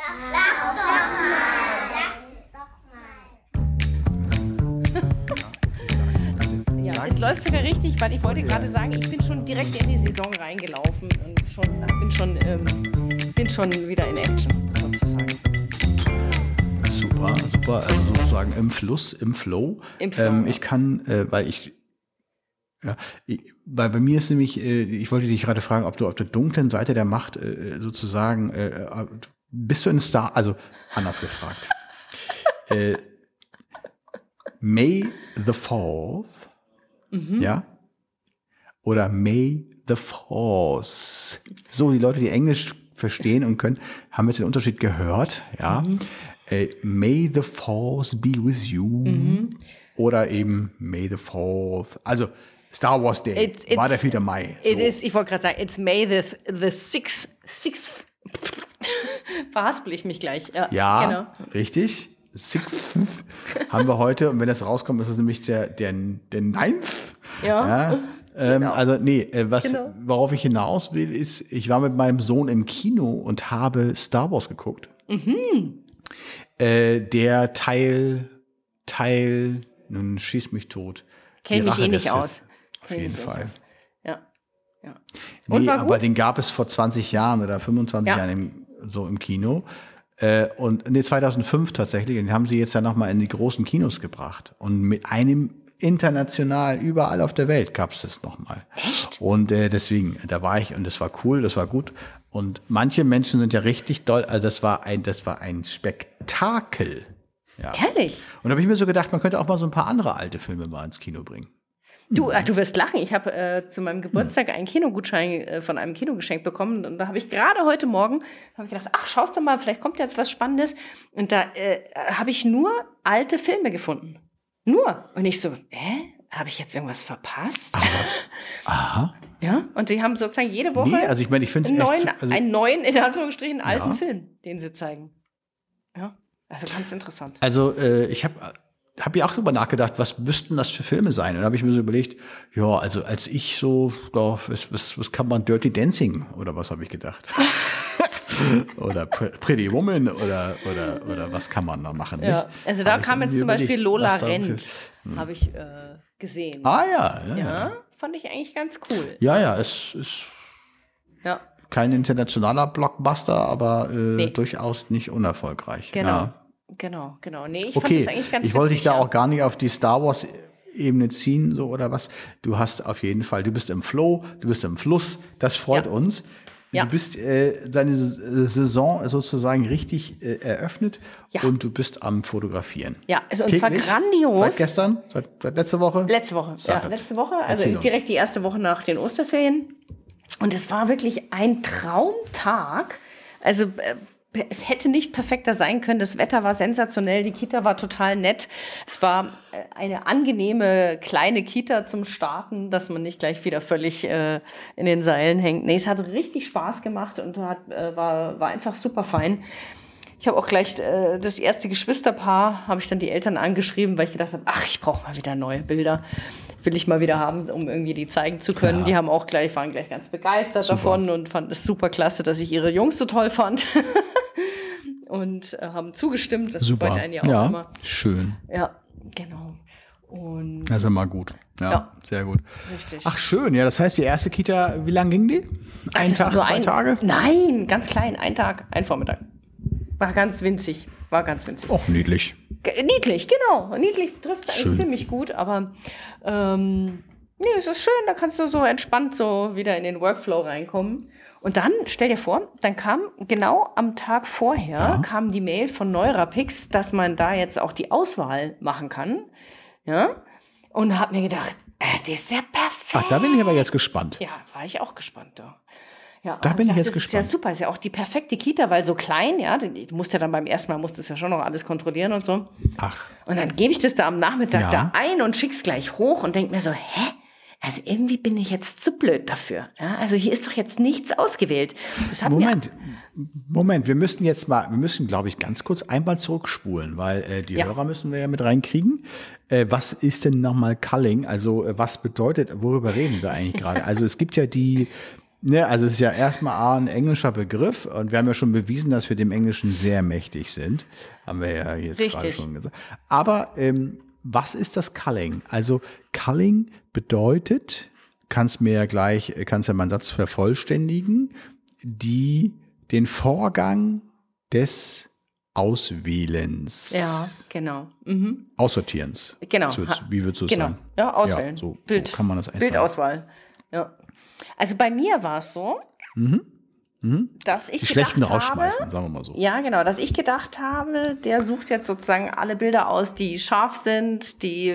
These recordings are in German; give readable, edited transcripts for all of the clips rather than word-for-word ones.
Ja, es läuft sogar richtig, weil ich wollte gerade sagen, ich bin schon direkt in die Saison reingelaufen und bin schon wieder in Action, sozusagen. Super, also sozusagen im Fluss, im Flow. Ich kann, weil bei mir ist nämlich, ich wollte dich gerade fragen, ob du auf der dunklen Seite der Macht sozusagen, bist du ein Star, also anders gefragt. May the 4th, ja? Oder May the Force. So, die Leute, die Englisch verstehen und können, haben jetzt den Unterschied gehört, ja? May the Force be with you. Oder eben May the 4th. Also, Star Wars Day war der 4. Mai. So. Ich wollte gerade sagen, it's May the 6th. Verhaspel ich mich gleich. Ja, genau. Richtig. 6th haben wir heute. Und wenn das rauskommt, ist es nämlich der 9th. Ja. Genau. Also, worauf ich hinaus will, ist, ich war mit meinem Sohn im Kino und habe Star Wars geguckt. Der Teil, nun schieß mich tot. Kenn mich nicht aus. Auf jeden Fall. Ja. Nee, aber den gab es vor 20 Jahren oder 25 Jahren im Kino. 2005 tatsächlich. Und den haben sie jetzt ja nochmal in die großen Kinos gebracht. Und mit einem international, überall auf der Welt gab es das nochmal. Echt? Und deswegen, da war ich und das war cool, das war gut. Und manche Menschen sind ja richtig doll, also das war ein Spektakel. Ja. Ehrlich? Und da habe ich mir so gedacht, man könnte auch mal so ein paar andere alte Filme mal ins Kino bringen. Du wirst lachen. Ich habe zu meinem Geburtstag einen Kinogutschein von einem Kino geschenkt bekommen. Und da habe ich gerade heute Morgen gedacht, ach, schaust du mal, vielleicht kommt jetzt was Spannendes. Und da habe ich nur alte Filme gefunden. Nur. Und ich so, habe ich jetzt irgendwas verpasst? Ach was. Aha. Ja, und die haben sozusagen jede Woche also ich meine, ich finde einen neuen, in Anführungsstrichen, alten Film, den sie zeigen. Ja, also ganz interessant. Also ich habe ja auch drüber nachgedacht, was müssten das für Filme sein? Und da habe ich mir so überlegt, ja, also als ich so, was kann man, Dirty Dancing oder was habe ich gedacht? Oder Pretty Woman oder was kann man da machen? Ja. Nicht? Also da kam jetzt zum Beispiel Lola rennt, habe ich gesehen. Ja, fand ich eigentlich ganz cool. Ja, es ist kein internationaler Blockbuster, aber durchaus nicht unerfolgreich. Genau. Ja. Genau. Nee, ich fand das eigentlich ganz ich wollte dich da auch gar nicht auf die Star Wars Ebene ziehen, so oder was. Du hast auf jeden Fall, du bist im Flow, du bist im Fluss, das freut uns. Du bist deine Saison sozusagen richtig eröffnet und du bist am Fotografieren. Ja, also und zwar grandios. Seit gestern? Seit letzte Woche? Letzte Woche, also direkt die erste Woche nach den Osterferien. Und es war wirklich ein Traumtag. Also es hätte nicht perfekter sein können. Das Wetter war sensationell, die Kita war total nett. Es war eine angenehme kleine Kita zum Starten, dass man nicht gleich wieder völlig in den Seilen hängt. Nee, es hat richtig Spaß gemacht und war einfach super fein. Ich habe auch gleich das erste Geschwisterpaar, habe ich dann die Eltern angeschrieben, weil ich gedacht habe, ach, ich brauche mal wieder neue Bilder. Will ich mal wieder haben, um irgendwie die zeigen zu können. Ja. Die waren gleich ganz begeistert davon und fanden es super klasse, dass ich ihre Jungs so toll fand. Und haben zugestimmt. Das super. Freut einen ja auch immer. Schön. Ja, genau. Und das ist immer gut. Ja, sehr gut. Richtig. Ach, schön. Ja, das heißt, die erste Kita, wie lang ging die? Ein Tag, 2 Tage? Nein, ganz klein. Ein Tag, ein Vormittag. War ganz winzig. Och, niedlich. Niedlich, genau. Niedlich trifft es eigentlich ziemlich gut, aber es ist schön, da kannst du so entspannt so wieder in den Workflow reinkommen. Und dann, stell dir vor, dann kam genau am Tag vorher kam die Mail von Neurapix, dass man da jetzt auch die Auswahl machen kann. Ja? Und hab mir gedacht, das ist ja perfekt. Ach, da bin ich aber jetzt gespannt. Ja, war ich auch gespannt. Ja, da bin ich jetzt gespannt. Das ist ja super, das ist ja auch die perfekte Kita, weil so klein, du musst ja dann beim ersten Mal, ja schon noch alles kontrollieren und so. Ach. Und dann gebe ich das da am Nachmittag da ein und schick's gleich hoch und denke mir so, also irgendwie bin ich jetzt zu blöd dafür. Ja, also hier ist doch jetzt nichts ausgewählt. Moment, wir müssen, glaube ich, ganz kurz einmal zurückspulen, weil die Hörer müssen wir ja mit reinkriegen. Was ist denn nochmal Culling? Also was bedeutet, worüber reden wir eigentlich gerade? Also es gibt ja die Ne, also es ist ja erstmal ein englischer Begriff und wir haben ja schon bewiesen, dass wir dem Englischen sehr mächtig sind. Haben wir ja jetzt gerade schon gesagt. Aber was ist das Culling? Also Culling bedeutet, kannst ja meinen Satz vervollständigen, den Vorgang des Auswählens. Ja, genau. Aussortierens. Genau. Wie würdest du es sagen? Ja, auswählen. Ja, so kann man das eigentlich Bildauswahl. Ja. Also bei mir war es so, dass ich die schlechten gedacht rausschmeißen, sagen wir mal so. Ja, genau, dass ich gedacht habe, der sucht jetzt sozusagen alle Bilder aus, die scharf sind, die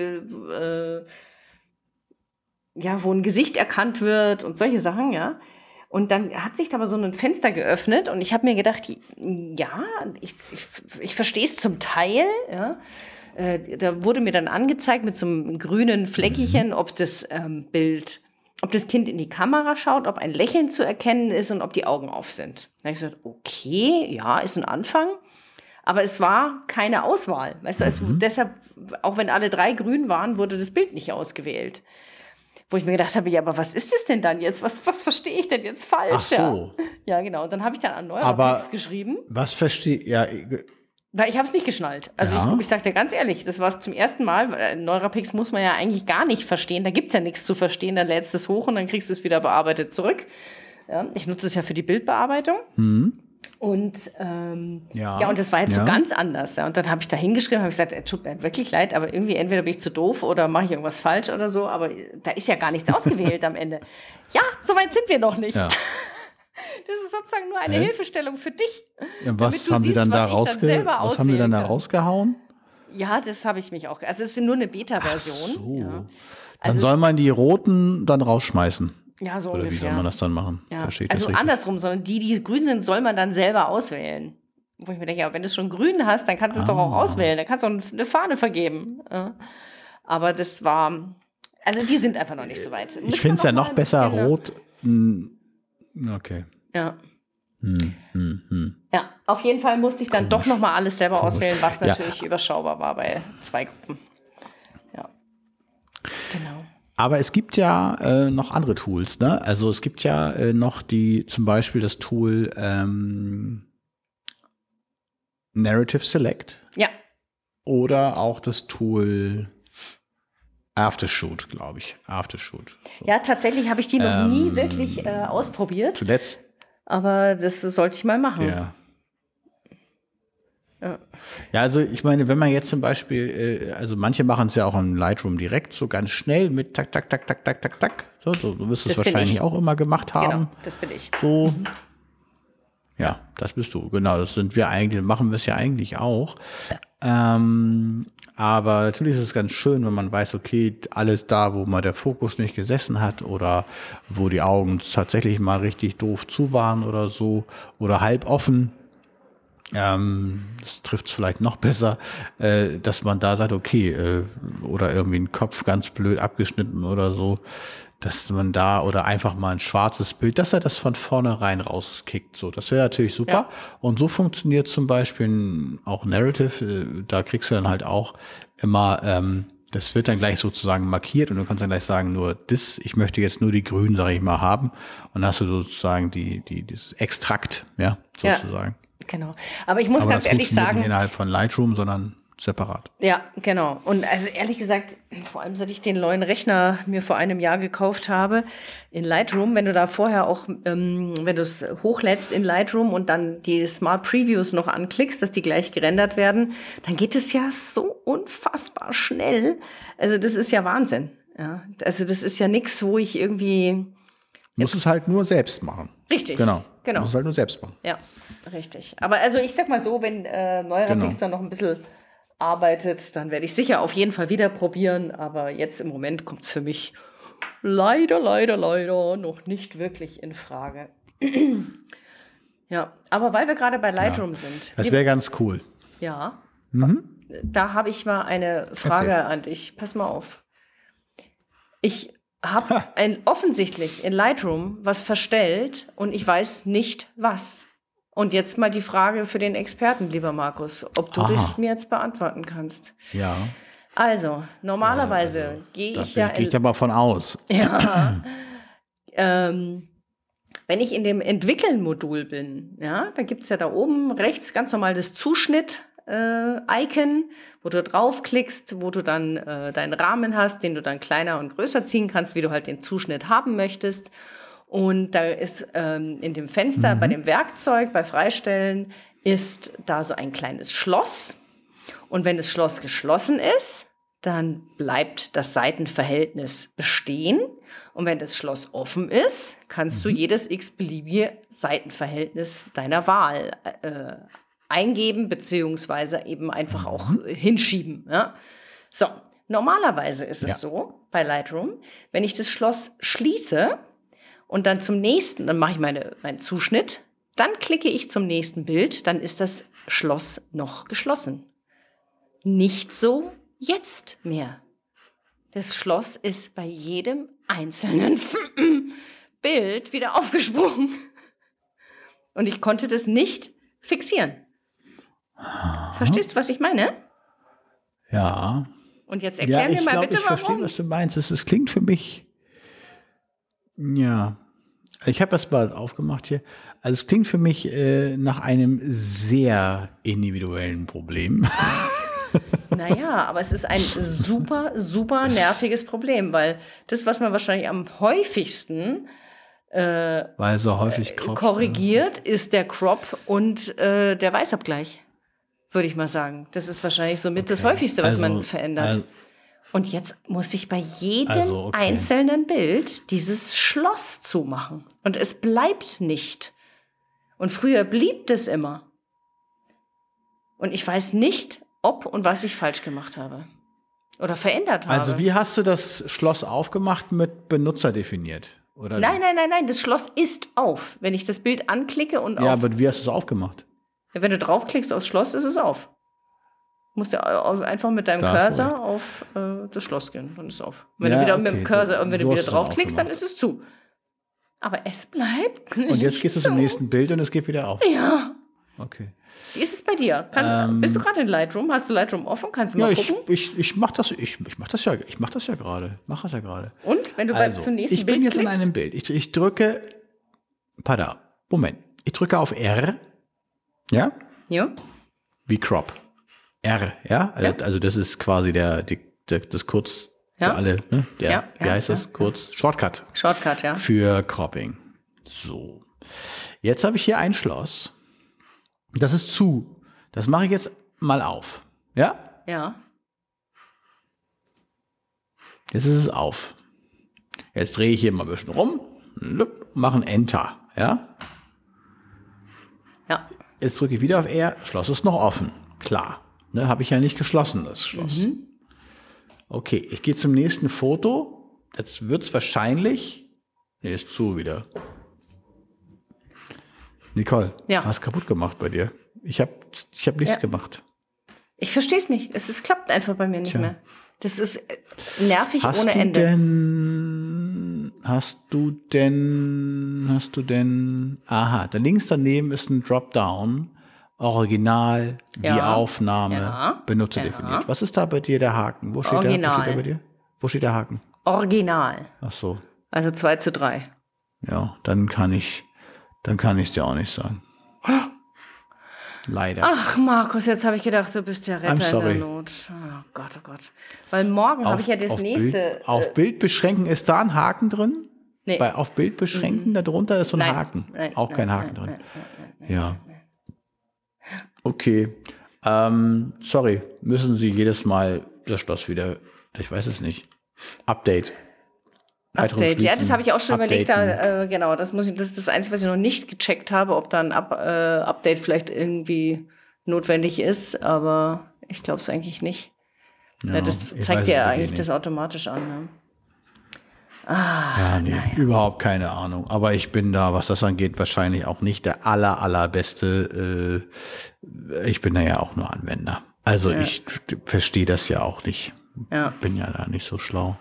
wo ein Gesicht erkannt wird und solche Sachen, ja. Und dann hat sich da aber so ein Fenster geöffnet und ich habe mir gedacht, ja, ich verstehe es zum Teil, ja. Da wurde mir dann angezeigt mit so einem grünen Fleckchen, ob das ob das Kind in die Kamera schaut, ob ein Lächeln zu erkennen ist und ob die Augen auf sind. Da habe ich gesagt, okay, ja, ist ein Anfang. Aber es war keine Auswahl. Weißt du, deshalb, auch wenn alle 3 grün waren, wurde das Bild nicht ausgewählt. Wo ich mir gedacht habe, ja, aber was ist das denn dann jetzt? Was verstehe ich denn jetzt falsch? Ach so. Ja, genau. Und dann habe ich dann an Neurapix geschrieben. Was verstehe ja. Weil ich habe es nicht geschnallt. Also ich sage dir ganz ehrlich, das war zum ersten Mal. Neurapix muss man ja eigentlich gar nicht verstehen. Da gibt es ja nichts zu verstehen. Dann lädst du es hoch und dann kriegst du es wieder bearbeitet zurück. Ja, ich nutze es ja für die Bildbearbeitung. Und und das war jetzt so ganz anders. Ja. Und dann habe ich da hingeschrieben, habe ich gesagt, tut mir wirklich leid, aber irgendwie entweder bin ich zu doof oder mache ich irgendwas falsch oder so. Aber da ist ja gar nichts ausgewählt am Ende. Ja, so weit sind wir noch nicht. Ja. Das ist sozusagen nur eine Hilfestellung für dich. Ja, was haben die dann da rausgehauen? Ja, das habe ich mich auch. Also es ist nur eine Beta-Version. Ach so. Ja. Dann soll man die roten dann rausschmeißen. Ja, so oder ungefähr. Wie soll man das dann machen? Ja. Also andersrum, sondern die grün sind, soll man dann selber auswählen. Wo ich mir denke, ja, wenn du schon grün hast, dann kannst du es doch auch auswählen. Dann kannst du auch eine Fahne vergeben. Ja. Aber das war, also die sind einfach noch nicht so weit. Ich finde es ja noch besser rot. Okay. Ja. Ja, auf jeden Fall musste ich dann doch noch mal alles selber auswählen, was natürlich überschaubar war bei 2 Gruppen. Ja, genau. Aber es gibt ja noch andere Tools, ne? Also es gibt ja noch zum Beispiel das Tool Narrative Select. Ja. Oder auch das Tool Aftershoot, glaube ich. Aftershoot. So. Ja, tatsächlich habe ich die noch nie wirklich ausprobiert. Zuletzt. Aber das sollte ich mal machen. Ja. Ja, also ich meine, wenn man jetzt zum Beispiel, also manche machen es ja auch in Lightroom direkt, so ganz schnell mit tak, tak, tak, tak, tak, tak, tak. So wirst du es wahrscheinlich auch immer gemacht haben. Genau, das bin ich. So. Ja, das bist du. Genau, das sind wir eigentlich, machen wir es ja eigentlich auch. Aber natürlich ist es ganz schön, wenn man weiß, okay, alles da, wo mal der Fokus nicht gesessen hat oder wo die Augen tatsächlich mal richtig doof zu waren oder so oder halb offen. Das trifft es vielleicht noch besser, dass man da sagt, okay, oder irgendwie ein Kopf ganz blöd abgeschnitten oder so, dass man da oder einfach mal ein schwarzes Bild, dass er das von vornherein rauskickt. So, das wäre natürlich super. Ja. Und so funktioniert zum Beispiel auch Narrative. Da kriegst du dann halt auch immer, das wird dann gleich sozusagen markiert und du kannst dann gleich sagen, ich möchte jetzt nur die Grünen, sage ich mal, haben. Und dann hast du sozusagen dieses Extrakt, ja, sozusagen. Ja, genau. Aber ich muss ganz ehrlich sagen, nicht innerhalb von Lightroom, sondern separat. Ja, genau. Und also ehrlich gesagt, vor allem seit ich den neuen Rechner mir vor einem Jahr gekauft habe, in Lightroom, wenn du da vorher auch, wenn du es hochlädst in Lightroom und dann die Smart Previews noch anklickst, dass die gleich gerendert werden, dann geht es ja so unfassbar schnell. Also das ist ja Wahnsinn. Ja, also das ist ja nichts, wo ich irgendwie... Musst es halt nur selbst machen. Richtig. Genau. Musst es halt nur selbst machen. Ja, richtig. Aber also ich sag mal so, wenn Neurapix dann noch ein bisschen arbeitet, dann werde ich sicher auf jeden Fall wieder probieren. Aber jetzt im Moment kommt es für mich leider noch nicht wirklich in Frage. Ja, aber weil wir gerade bei Lightroom sind. Das wäre ganz cool. Ja, da habe ich mal eine Frage an dich. Pass mal auf. Ich habe offensichtlich in Lightroom was verstellt und ich weiß nicht was. Und jetzt mal die Frage für den Experten, lieber Markus, ob du das mir jetzt beantworten kannst. Ja. Also, normalerweise gehe ich ja... Da gehe ich aber von aus. Ja. Wenn ich in dem Entwickeln-Modul bin, ja, da gibt's ja da oben rechts ganz normal das Zuschnitt-Icon, wo du draufklickst, wo du dann deinen Rahmen hast, den du dann kleiner und größer ziehen kannst, wie du halt den Zuschnitt haben möchtest. Und da ist in dem Fenster bei dem Werkzeug, bei Freistellen, ist da so ein kleines Schloss. Und wenn das Schloss geschlossen ist, dann bleibt das Seitenverhältnis bestehen. Und wenn das Schloss offen ist, kannst du jedes x-beliebige Seitenverhältnis deiner Wahl eingeben, beziehungsweise eben einfach auch hinschieben. Ja? So, normalerweise ist es so bei Lightroom, wenn ich das Schloss schließe und dann zum nächsten, dann mache ich meinen Zuschnitt, dann klicke ich zum nächsten Bild, dann ist das Schloss noch geschlossen. Nicht so jetzt mehr. Das Schloss ist bei jedem einzelnen Bild wieder aufgesprungen. Und ich konnte das nicht fixieren. Verstehst du, was ich meine? Ja. Und jetzt erklär mir mal bitte, warum. Ich verstehe, was du meinst. Es klingt für mich, ja, ich habe das mal aufgemacht hier. Also es klingt für mich nach einem sehr individuellen Problem. Naja, aber es ist ein super, super nerviges Problem, weil das, was man wahrscheinlich am häufigsten weil so häufig korrigiert, ist der Crop und der Weißabgleich, würde ich mal sagen. Das ist wahrscheinlich somit das Häufigste, was man verändert. Und jetzt muss ich bei jedem einzelnen Bild dieses Schloss zumachen. Und es bleibt nicht. Und früher blieb das immer. Und ich weiß nicht, ob und was ich falsch gemacht habe. Oder verändert habe. Also wie hast du das Schloss aufgemacht mit Benutzer definiert? Oder nein, das Schloss ist auf. Wenn ich das Bild anklicke und ja, aber wie hast du es aufgemacht? Ja, wenn du draufklickst aufs Schloss, ist es auf. Du musst ja einfach mit deinem Cursor auf das Schloss gehen, dann ist es auf. Wenn du wieder mit dem Cursor, wenn du wieder draufklickst, dann ist es zu. Aber es bleibt nicht. Und jetzt gehst du zum nächsten Bild und es geht wieder auf. Ja. Okay. Wie ist es bei dir? Bist du gerade in Lightroom? Hast du Lightroom offen? Kannst du mal gucken? Ich mach das ja gerade. Und wenn du zum nächsten Bild ich bin jetzt in einem Bild. Ich drücke, Moment. Ich drücke auf R. Ja? Ja. Wie Crop. R, ja? Also das ist quasi das kurz für alle, ne? Wie heißt das? Kurz. Shortcut. Shortcut, ja. Für Cropping. So. Jetzt habe ich hier ein Schloss. Das ist zu. Das mache ich jetzt mal auf. Ja? Ja. Jetzt ist es auf. Jetzt drehe ich hier mal ein bisschen rum. Mache ein Enter. Ja? Ja. Jetzt drücke ich wieder auf R. Schloss ist noch offen. Klar. Ne, habe ich ja nicht geschlossen, das Schloss. Okay, ich gehe zum nächsten Foto. Jetzt wird es wahrscheinlich. Ne, ist zu wieder. Nicole, hast kaputt gemacht bei dir. Ich hab nichts gemacht. Ich verstehe es nicht. Es klappt einfach bei mir nicht mehr. Das ist nervig ohne Ende. Hast du denn, aha, da links daneben ist ein Dropdown, Original, die Aufnahme, Benutzer definiert. Was ist da bei dir der Haken? Wo steht der bei dir? Wo steht der Haken? Original. Ach so. Also 2:3. Ja, dann kann ich es dir auch nicht sagen. Leider. Ach, Markus, jetzt habe ich gedacht, du bist der Retter in der Not. Oh Gott, oh Gott. Weil morgen habe ich ja das nächste. Auf Bild beschränken, ist da ein Haken drin? Nee. Auf Bild beschränken, darunter ist so ein Haken. Auch kein Haken drin. Ja. Okay. Sorry, müssen Sie jedes Mal das Schloss wieder, ich weiß es nicht. Update, ja, das habe ich auch schon überlegt. Genau, das ist das Einzige, was ich noch nicht gecheckt habe, ob da ein Update vielleicht irgendwie notwendig ist, aber ich glaube es eigentlich nicht. Ja, das zeigt dir eigentlich das automatisch an. Ne? Überhaupt keine Ahnung. Aber ich bin da, was das angeht, wahrscheinlich auch nicht der allerbeste. Ich bin da ja auch nur Anwender. Also ich verstehe das ja auch nicht. Ja. Bin ja da nicht so schlau.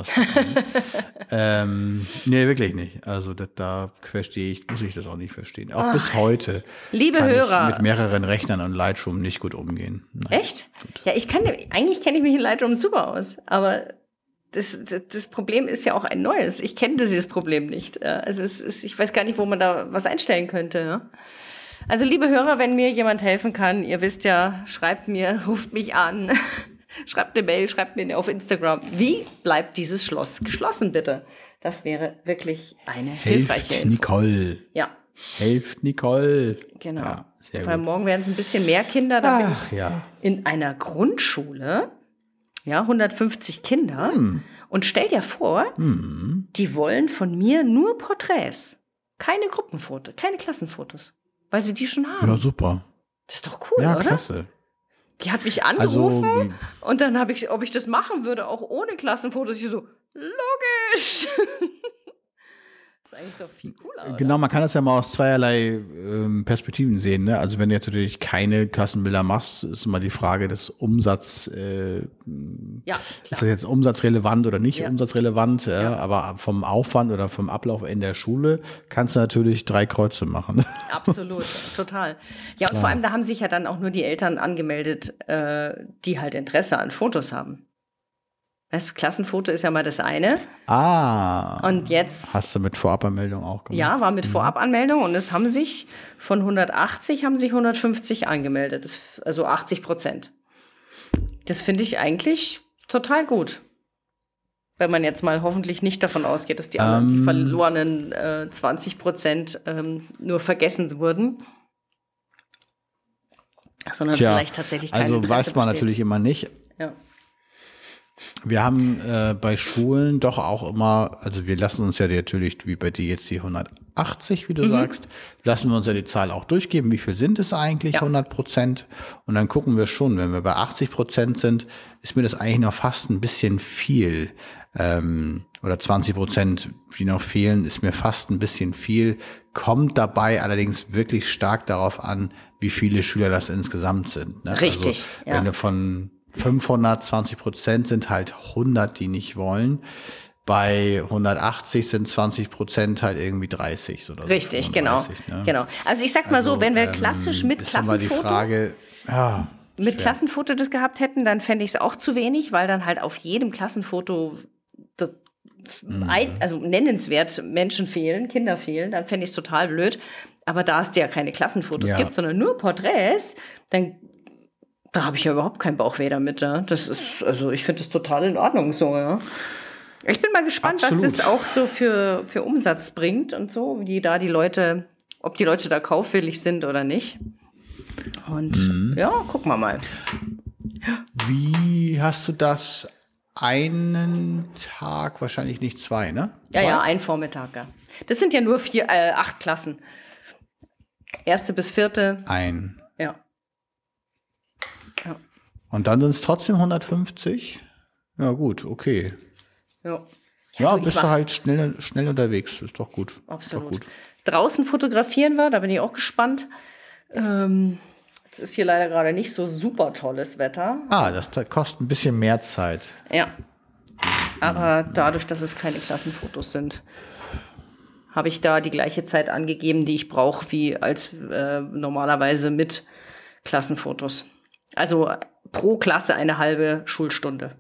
Nee, wirklich nicht. Also da muss ich das auch nicht verstehen. Auch bis heute liebe kann Hörer, ich mit mehreren Rechnern und Lightroom nicht gut umgehen. Nein. Echt? Ja, eigentlich kenne ich mich in Lightroom super aus, aber das Problem ist ja auch ein neues. Ich kenne dieses Problem nicht. Also ich weiß gar nicht, wo man da was einstellen könnte. Ja? Also liebe Hörer, wenn mir jemand helfen kann, ihr wisst ja, schreibt mir, ruft mich an, schreibt eine Mail, schreibt mir auf Instagram. Wie bleibt dieses Schloss geschlossen, bitte? Das wäre wirklich eine hilfreiche Info. Nicole. Ja. Helft Nicole. Genau. Ja, sehr Weil gut. morgen werden es ein bisschen mehr Kinder. Da bin ich ja. in einer Grundschule, 150 Kinder. Und stell dir vor, die wollen von mir nur Porträts. Keine Gruppenfotos, keine Klassenfotos. Weil sie die schon haben. Ja, super. Das ist doch cool, Ja, oder? klasse. Die hat mich angerufen und dann habe ich, ob ich das machen würde, auch ohne Klassenfotos. Ich so, logisch. Das ist eigentlich doch viel cooler, oder? Genau, man kann das ja mal aus zweierlei Perspektiven sehen. Ne? Also wenn du jetzt natürlich keine Klassenbilder machst, ist immer die Frage des Umsatz. Ja, ist das jetzt umsatzrelevant oder nicht Ja. umsatzrelevant? Aber vom Aufwand oder vom Ablauf in der Schule kannst du natürlich 3 Kreuze machen. Absolut, total. Ja, und vor allem, da haben sich ja dann auch nur die Eltern angemeldet, die halt Interesse an Fotos haben. Weißt du, Klassenfoto ist ja mal das eine. Und jetzt. Hast du mit Vorabanmeldung auch gemacht? Ja, war mit Vorabanmeldung und es haben sich von 180 haben sich 150 angemeldet. Also 80%. Das finde ich eigentlich total gut. Wenn man jetzt mal hoffentlich nicht davon ausgeht, dass die anderen, die verlorenen 20% nur vergessen wurden. Sondern vielleicht tatsächlich kein Also Interesse weiß man besteht. natürlich immer nicht. Ja. Wir haben bei Schulen doch auch immer, also wir lassen uns ja natürlich, wie bei dir jetzt die 180, wie du sagst, lassen wir uns ja die Zahl auch durchgeben, wie viel sind es eigentlich, 100%. Und dann gucken wir schon, wenn wir bei 80% sind, ist mir das eigentlich noch fast ein bisschen viel. Oder 20%, die noch fehlen, ist mir fast ein bisschen viel. Kommt dabei allerdings wirklich stark darauf an, wie viele Schüler das insgesamt sind. Ne? Richtig, Also, wenn du von 520% sind halt 100, die nicht wollen. Bei 180 sind 20% halt irgendwie 30 oder so. Richtig, 35, genau. Ne? Genau. Also ich sag mal so, wenn wir klassisch mit ist immer die Klassenfoto, Frage, mit Klassenfoto das gehabt hätten, dann fände ich es auch zu wenig, weil dann halt auf jedem Klassenfoto also nennenswert Menschen fehlen, Kinder fehlen, dann fände ich es total blöd. Aber da es ja keine Klassenfotos gibt, sondern nur Porträts, dann da habe ich ja überhaupt keinen Bauchweh damit. Ja. Das ist, also ich finde das total in Ordnung so, ja. Ich bin mal gespannt, was das auch so für Umsatz bringt und so, wie da die Leute, ob die Leute da kaufwillig sind oder nicht. Und ja, gucken wir mal. Wie hast du das einen Tag, wahrscheinlich nicht 2, ne? Ja, ein Vormittag, ja. Das sind ja nur 8 Klassen. 1. bis 4. Ja. Und dann sind es trotzdem 150? Ja, gut, okay. Ja, bist du halt schnell unterwegs. Ist doch gut. Absolut. Ist doch gut. Draußen fotografieren wir, da bin ich auch gespannt. Jetzt ist hier leider gerade nicht so super tolles Wetter. Das kostet ein bisschen mehr Zeit. Ja. Aber dadurch, dass es keine Klassenfotos sind, habe ich da die gleiche Zeit angegeben, die ich brauche, wie als normalerweise mit Klassenfotos. Also pro Klasse eine halbe Schulstunde.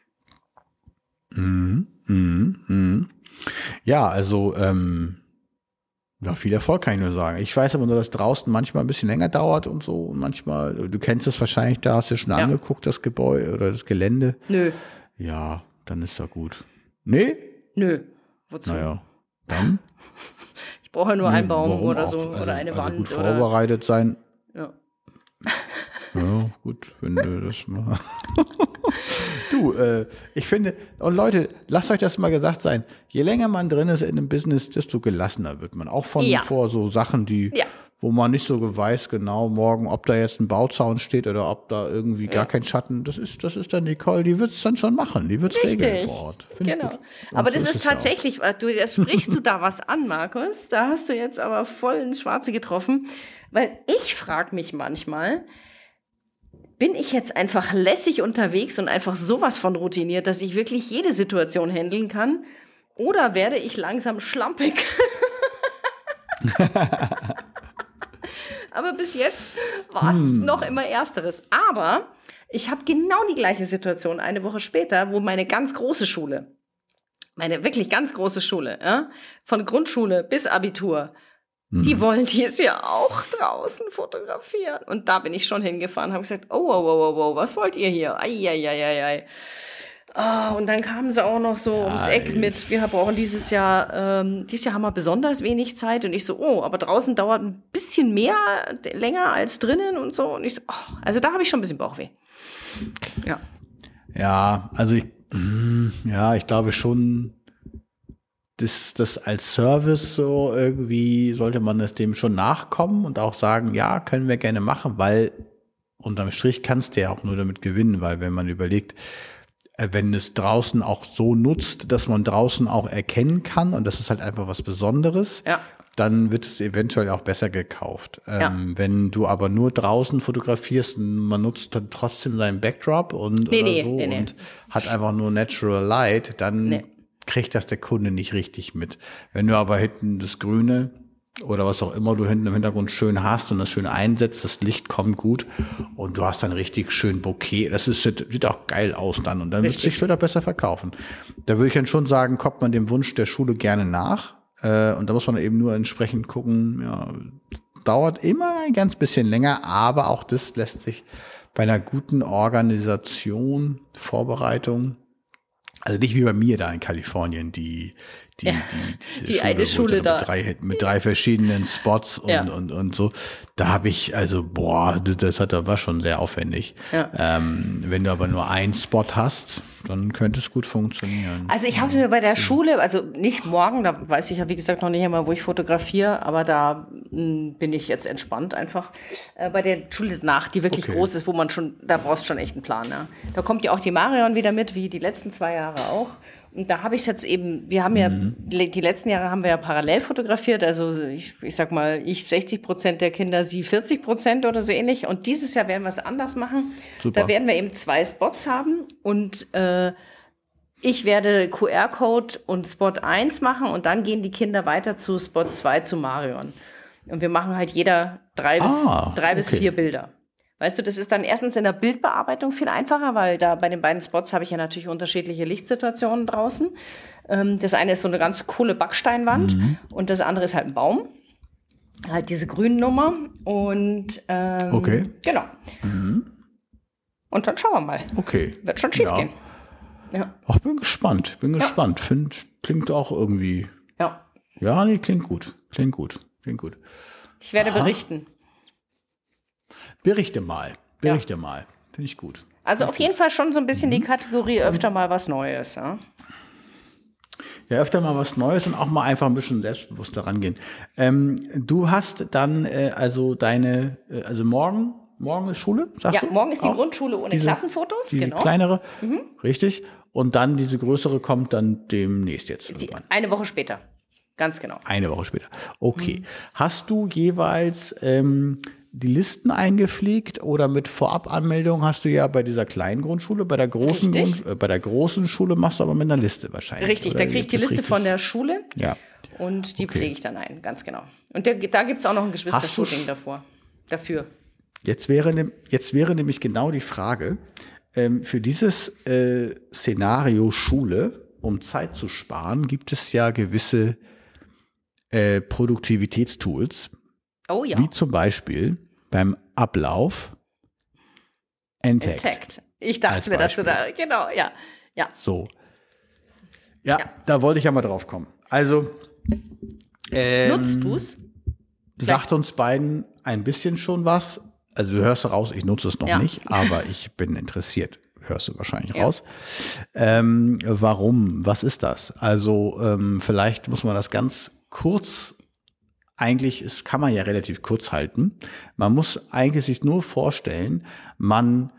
Ja, also viel Erfolg kann ich nur sagen. Ich weiß aber nur, dass draußen manchmal ein bisschen länger dauert und so. Und manchmal, du kennst es wahrscheinlich, da hast du schon angeguckt, das Gebäude oder das Gelände. Nö. Ja, dann ist doch gut. Nee? Nö. Wozu? Naja, dann? Ich brauche ja nur einen Baum warum oder auch? so oder eine Wand. Gut oder vorbereitet sein. Ja. Ja, gut, wenn du das mal. Du, ich finde, und Leute, lasst euch das mal gesagt sein, je länger man drin ist in einem Business, desto gelassener wird man. Auch vor so Sachen, wo man nicht so weiß genau morgen, ob da jetzt ein Bauzaun steht oder ob da irgendwie gar kein Schatten. Das ist dann Nicole, die wird es dann schon machen, die wird es regeln vor Ort. Genau. Aber das ist tatsächlich, sprichst du da was an, Markus? Da hast du jetzt aber voll ins Schwarze getroffen, weil ich frage mich manchmal, bin ich jetzt einfach lässig unterwegs und einfach sowas von routiniert, dass ich wirklich jede Situation handeln kann? Oder werde ich langsam schlampig? Aber bis jetzt war es noch immer Ersteres. Aber ich habe genau die gleiche Situation eine Woche später, wo meine ganz große Schule, meine wirklich ganz große Schule, ja, von Grundschule bis Abitur, die wollen dieses Jahr auch draußen fotografieren. Und da bin ich schon hingefahren, habe gesagt, oh, was wollt ihr hier? Ei. Und dann kamen sie auch noch so ums Eck mit, wir brauchen dieses Jahr haben wir besonders wenig Zeit. Und ich so, aber draußen dauert ein bisschen länger als drinnen und so. Und ich so, also da habe ich schon ein bisschen Bauchweh. Ja. Ja, also ich glaube schon, das als Service so irgendwie sollte man es dem schon nachkommen und auch sagen, ja, können wir gerne machen, weil unterm Strich kannst du ja auch nur damit gewinnen, weil wenn man überlegt, wenn es draußen auch so nutzt, dass man draußen auch erkennen kann und das ist halt einfach was Besonderes, dann wird es eventuell auch besser gekauft. Wenn du aber nur draußen fotografierst und man nutzt dann trotzdem seinen Backdrop und und hat einfach nur Natural Light, dann kriegt das der Kunde nicht richtig mit. Wenn du aber hinten das Grüne oder was auch immer du hinten im Hintergrund schön hast und das schön einsetzt, das Licht kommt gut und du hast dann richtig schön Bokeh. Das sieht auch geil aus dann und dann wird es sich wieder besser verkaufen. Da würde ich dann schon sagen, kommt man dem Wunsch der Schule gerne nach und da muss man eben nur entsprechend gucken, dauert immer ein ganz bisschen länger, aber auch das lässt sich bei einer guten Organisation, Vorbereitung, also nicht wie bei mir da in Kalifornien, die eine Schule da mit drei verschiedenen Spots und so. Da habe ich, also das war schon sehr aufwendig. Ja. Wenn du aber nur einen Spot hast, dann könnte es gut funktionieren. Also ich habe mir bei der Schule, also nicht morgen, da weiß ich ja wie gesagt noch nicht einmal, wo ich fotografiere, aber da bin ich jetzt entspannt einfach. Bei der Schule danach, die wirklich groß ist, wo man schon, da brauchst du schon echt einen Plan. Ja. Da kommt ja auch die Marion wieder mit, wie die letzten 2 Jahre auch. Und da habe ich jetzt eben, wir haben ja, die letzten Jahre haben wir ja parallel fotografiert, also ich sag mal, ich 60% der Kinder, sie 40% oder so ähnlich. Und dieses Jahr werden wir es anders machen. Super. Da werden wir eben 2 Spots haben und ich werde QR-Code und Spot 1 machen und dann gehen die Kinder weiter zu Spot 2 zu Marion. Und wir machen halt jeder 3 bis 4 Bilder. Weißt du, das ist dann erstens in der Bildbearbeitung viel einfacher, weil da bei den beiden Spots habe ich ja natürlich unterschiedliche Lichtsituationen draußen. Das eine ist so eine ganz coole Backsteinwand und das andere ist halt ein Baum. Halt diese Grünnummer und genau. Und dann schauen wir mal. Okay. Wird schon schief gehen. Ja. Ach, bin gespannt. Klingt auch irgendwie. Ja. Ja, nee, klingt gut. Ich werde berichten. Berichte mal. Finde ich gut. Also auf jeden Fall schon so ein bisschen die Kategorie öfter mal was Neues. Ja? Ja, öfter mal was Neues und auch mal einfach ein bisschen selbstbewusster rangehen. Du hast dann also morgen ist Schule, sagst du? Ja, morgen ist die Grundschule ohne Klassenfotos, genau. Die kleinere, richtig. Und dann diese größere kommt dann demnächst jetzt. Eine Woche später, ganz genau. Eine Woche später, okay. Hast du jeweils die Listen eingepflegt oder mit Vorabanmeldung hast du ja bei dieser kleinen Grundschule, bei der großen Schule machst du aber mit einer Liste wahrscheinlich. Richtig, da kriege ich die Liste von der Schule und die pflege ich dann ein, ganz genau. Und da gibt es auch noch ein Geschwister-Shooting dafür. Jetzt wäre nämlich genau die Frage, für dieses Szenario Schule, um Zeit zu sparen, gibt es ja gewisse Produktivitätstools. Oh ja. Wie zum Beispiel beim Ablauf Entackt. Ich dachte mir, dass du da, genau, ja. So. Ja, da wollte ich ja mal drauf kommen. Also, nutzt du es? Sagt uns beiden ein bisschen schon was. Also du hörst raus, ich nutze es noch nicht, aber ich bin interessiert. Hörst du wahrscheinlich raus. Warum? Was ist das? Also vielleicht muss man das ganz kurz, eigentlich kann man ja relativ kurz halten. Man muss eigentlich sich nur vorstellen, man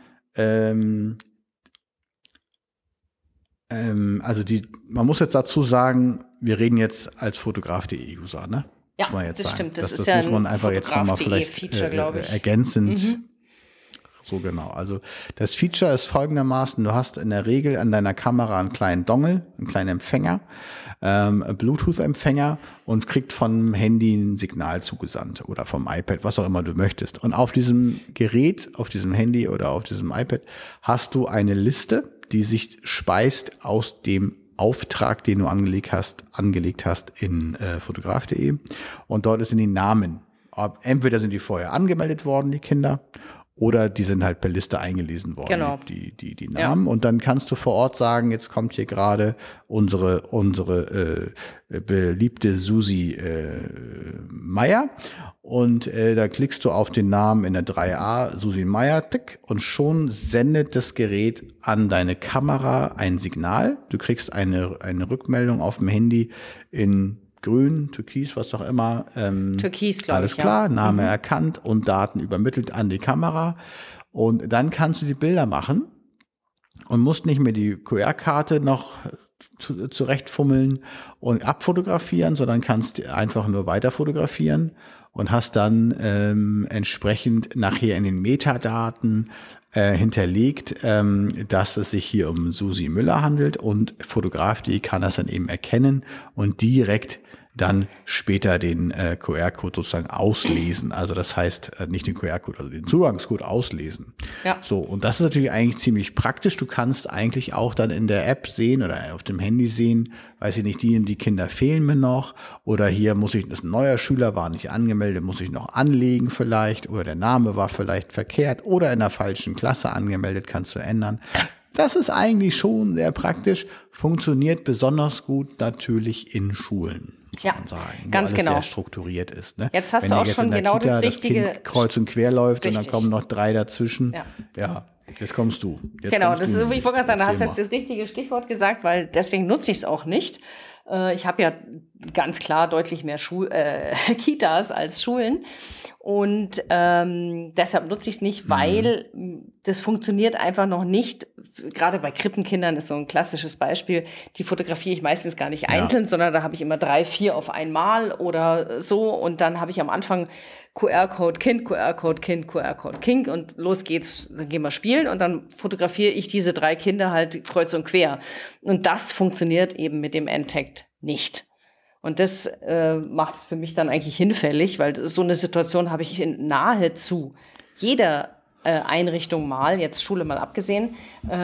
muss jetzt dazu sagen, wir reden jetzt als Fotograf.de-User, ne? Ja, das stimmt. Das ist ja muss man einfach jetzt nochmal vielleicht Feature, glaube ich. ergänzend So genau. Also das Feature ist folgendermaßen, du hast in der Regel an deiner Kamera einen kleinen Dongle, einen kleinen Empfänger, Bluetooth-Empfänger und kriegt vom Handy ein Signal zugesandt oder vom iPad, was auch immer du möchtest. Und auf diesem Gerät, auf diesem Handy oder auf diesem iPad hast du eine Liste, die sich speist aus dem Auftrag, den du angelegt hast in fotograf.de. Und dort sind die Namen. Entweder sind die vorher angemeldet worden, die Kinder, oder die sind halt per Liste eingelesen worden, genau. die Namen. Ja. Und dann kannst du vor Ort sagen, jetzt kommt hier gerade unsere beliebte Susi Meier. Und da klickst du auf den Namen in der 3a, Susi Meier, tick, und schon sendet das Gerät an deine Kamera ein Signal. Du kriegst eine Rückmeldung auf dem Handy in Grün, Türkis, was auch immer. Türkis, glaube ich. Alles klar, Name erkannt und Daten übermittelt an die Kamera. Und dann kannst du die Bilder machen und musst nicht mehr die QR-Karte noch zurechtfummeln und abfotografieren, sondern kannst einfach nur weiter fotografieren und hast dann entsprechend nachher in den Metadaten hinterlegt, dass es sich hier um Susi Müller handelt, und Fotograf.de kann das dann eben erkennen und direkt dann später den QR-Code sozusagen auslesen. Also das heißt, nicht den QR-Code, also den Zugangscode auslesen. Ja. So, und das ist natürlich eigentlich ziemlich praktisch. Du kannst eigentlich auch dann in der App sehen oder auf dem Handy sehen, weiß ich nicht, die Kinder fehlen mir noch, oder hier das ist ein neuer Schüler, war nicht angemeldet, muss ich noch anlegen vielleicht, oder der Name war vielleicht verkehrt oder in der falschen Klasse angemeldet, kannst du ändern. Das ist eigentlich schon sehr praktisch, funktioniert besonders gut natürlich in Schulen, muss man sagen, wo ganz alles genau sehr strukturiert ist. Ne? Jetzt hast du auch schon genau Kita, das Richtige. Das Kind kreuz und quer läuft und dann kommen noch 3 dazwischen. Ja. Jetzt kommst du. Ich wollte gerade sagen, da hast du jetzt das richtige Stichwort gesagt, weil deswegen nutze ich es auch nicht. Ich habe ja ganz klar deutlich mehr Kitas als Schulen. Und deshalb nutze ich es nicht, weil das funktioniert einfach noch nicht. Gerade bei Krippenkindern ist so ein klassisches Beispiel. Die fotografiere ich meistens gar nicht einzeln, sondern da habe ich immer 3, 4 auf einmal oder so. Und dann habe ich am Anfang QR-Code Kind, QR-Code Kind, QR-Code Kind und los geht's, dann gehen wir spielen und dann fotografiere ich diese 3 Kinder halt kreuz und quer. Und das funktioniert eben mit dem N-Tag nicht. Und das macht es für mich dann eigentlich hinfällig, weil so eine Situation habe ich in nahezu jeder Einrichtung mal, jetzt Schule mal abgesehen,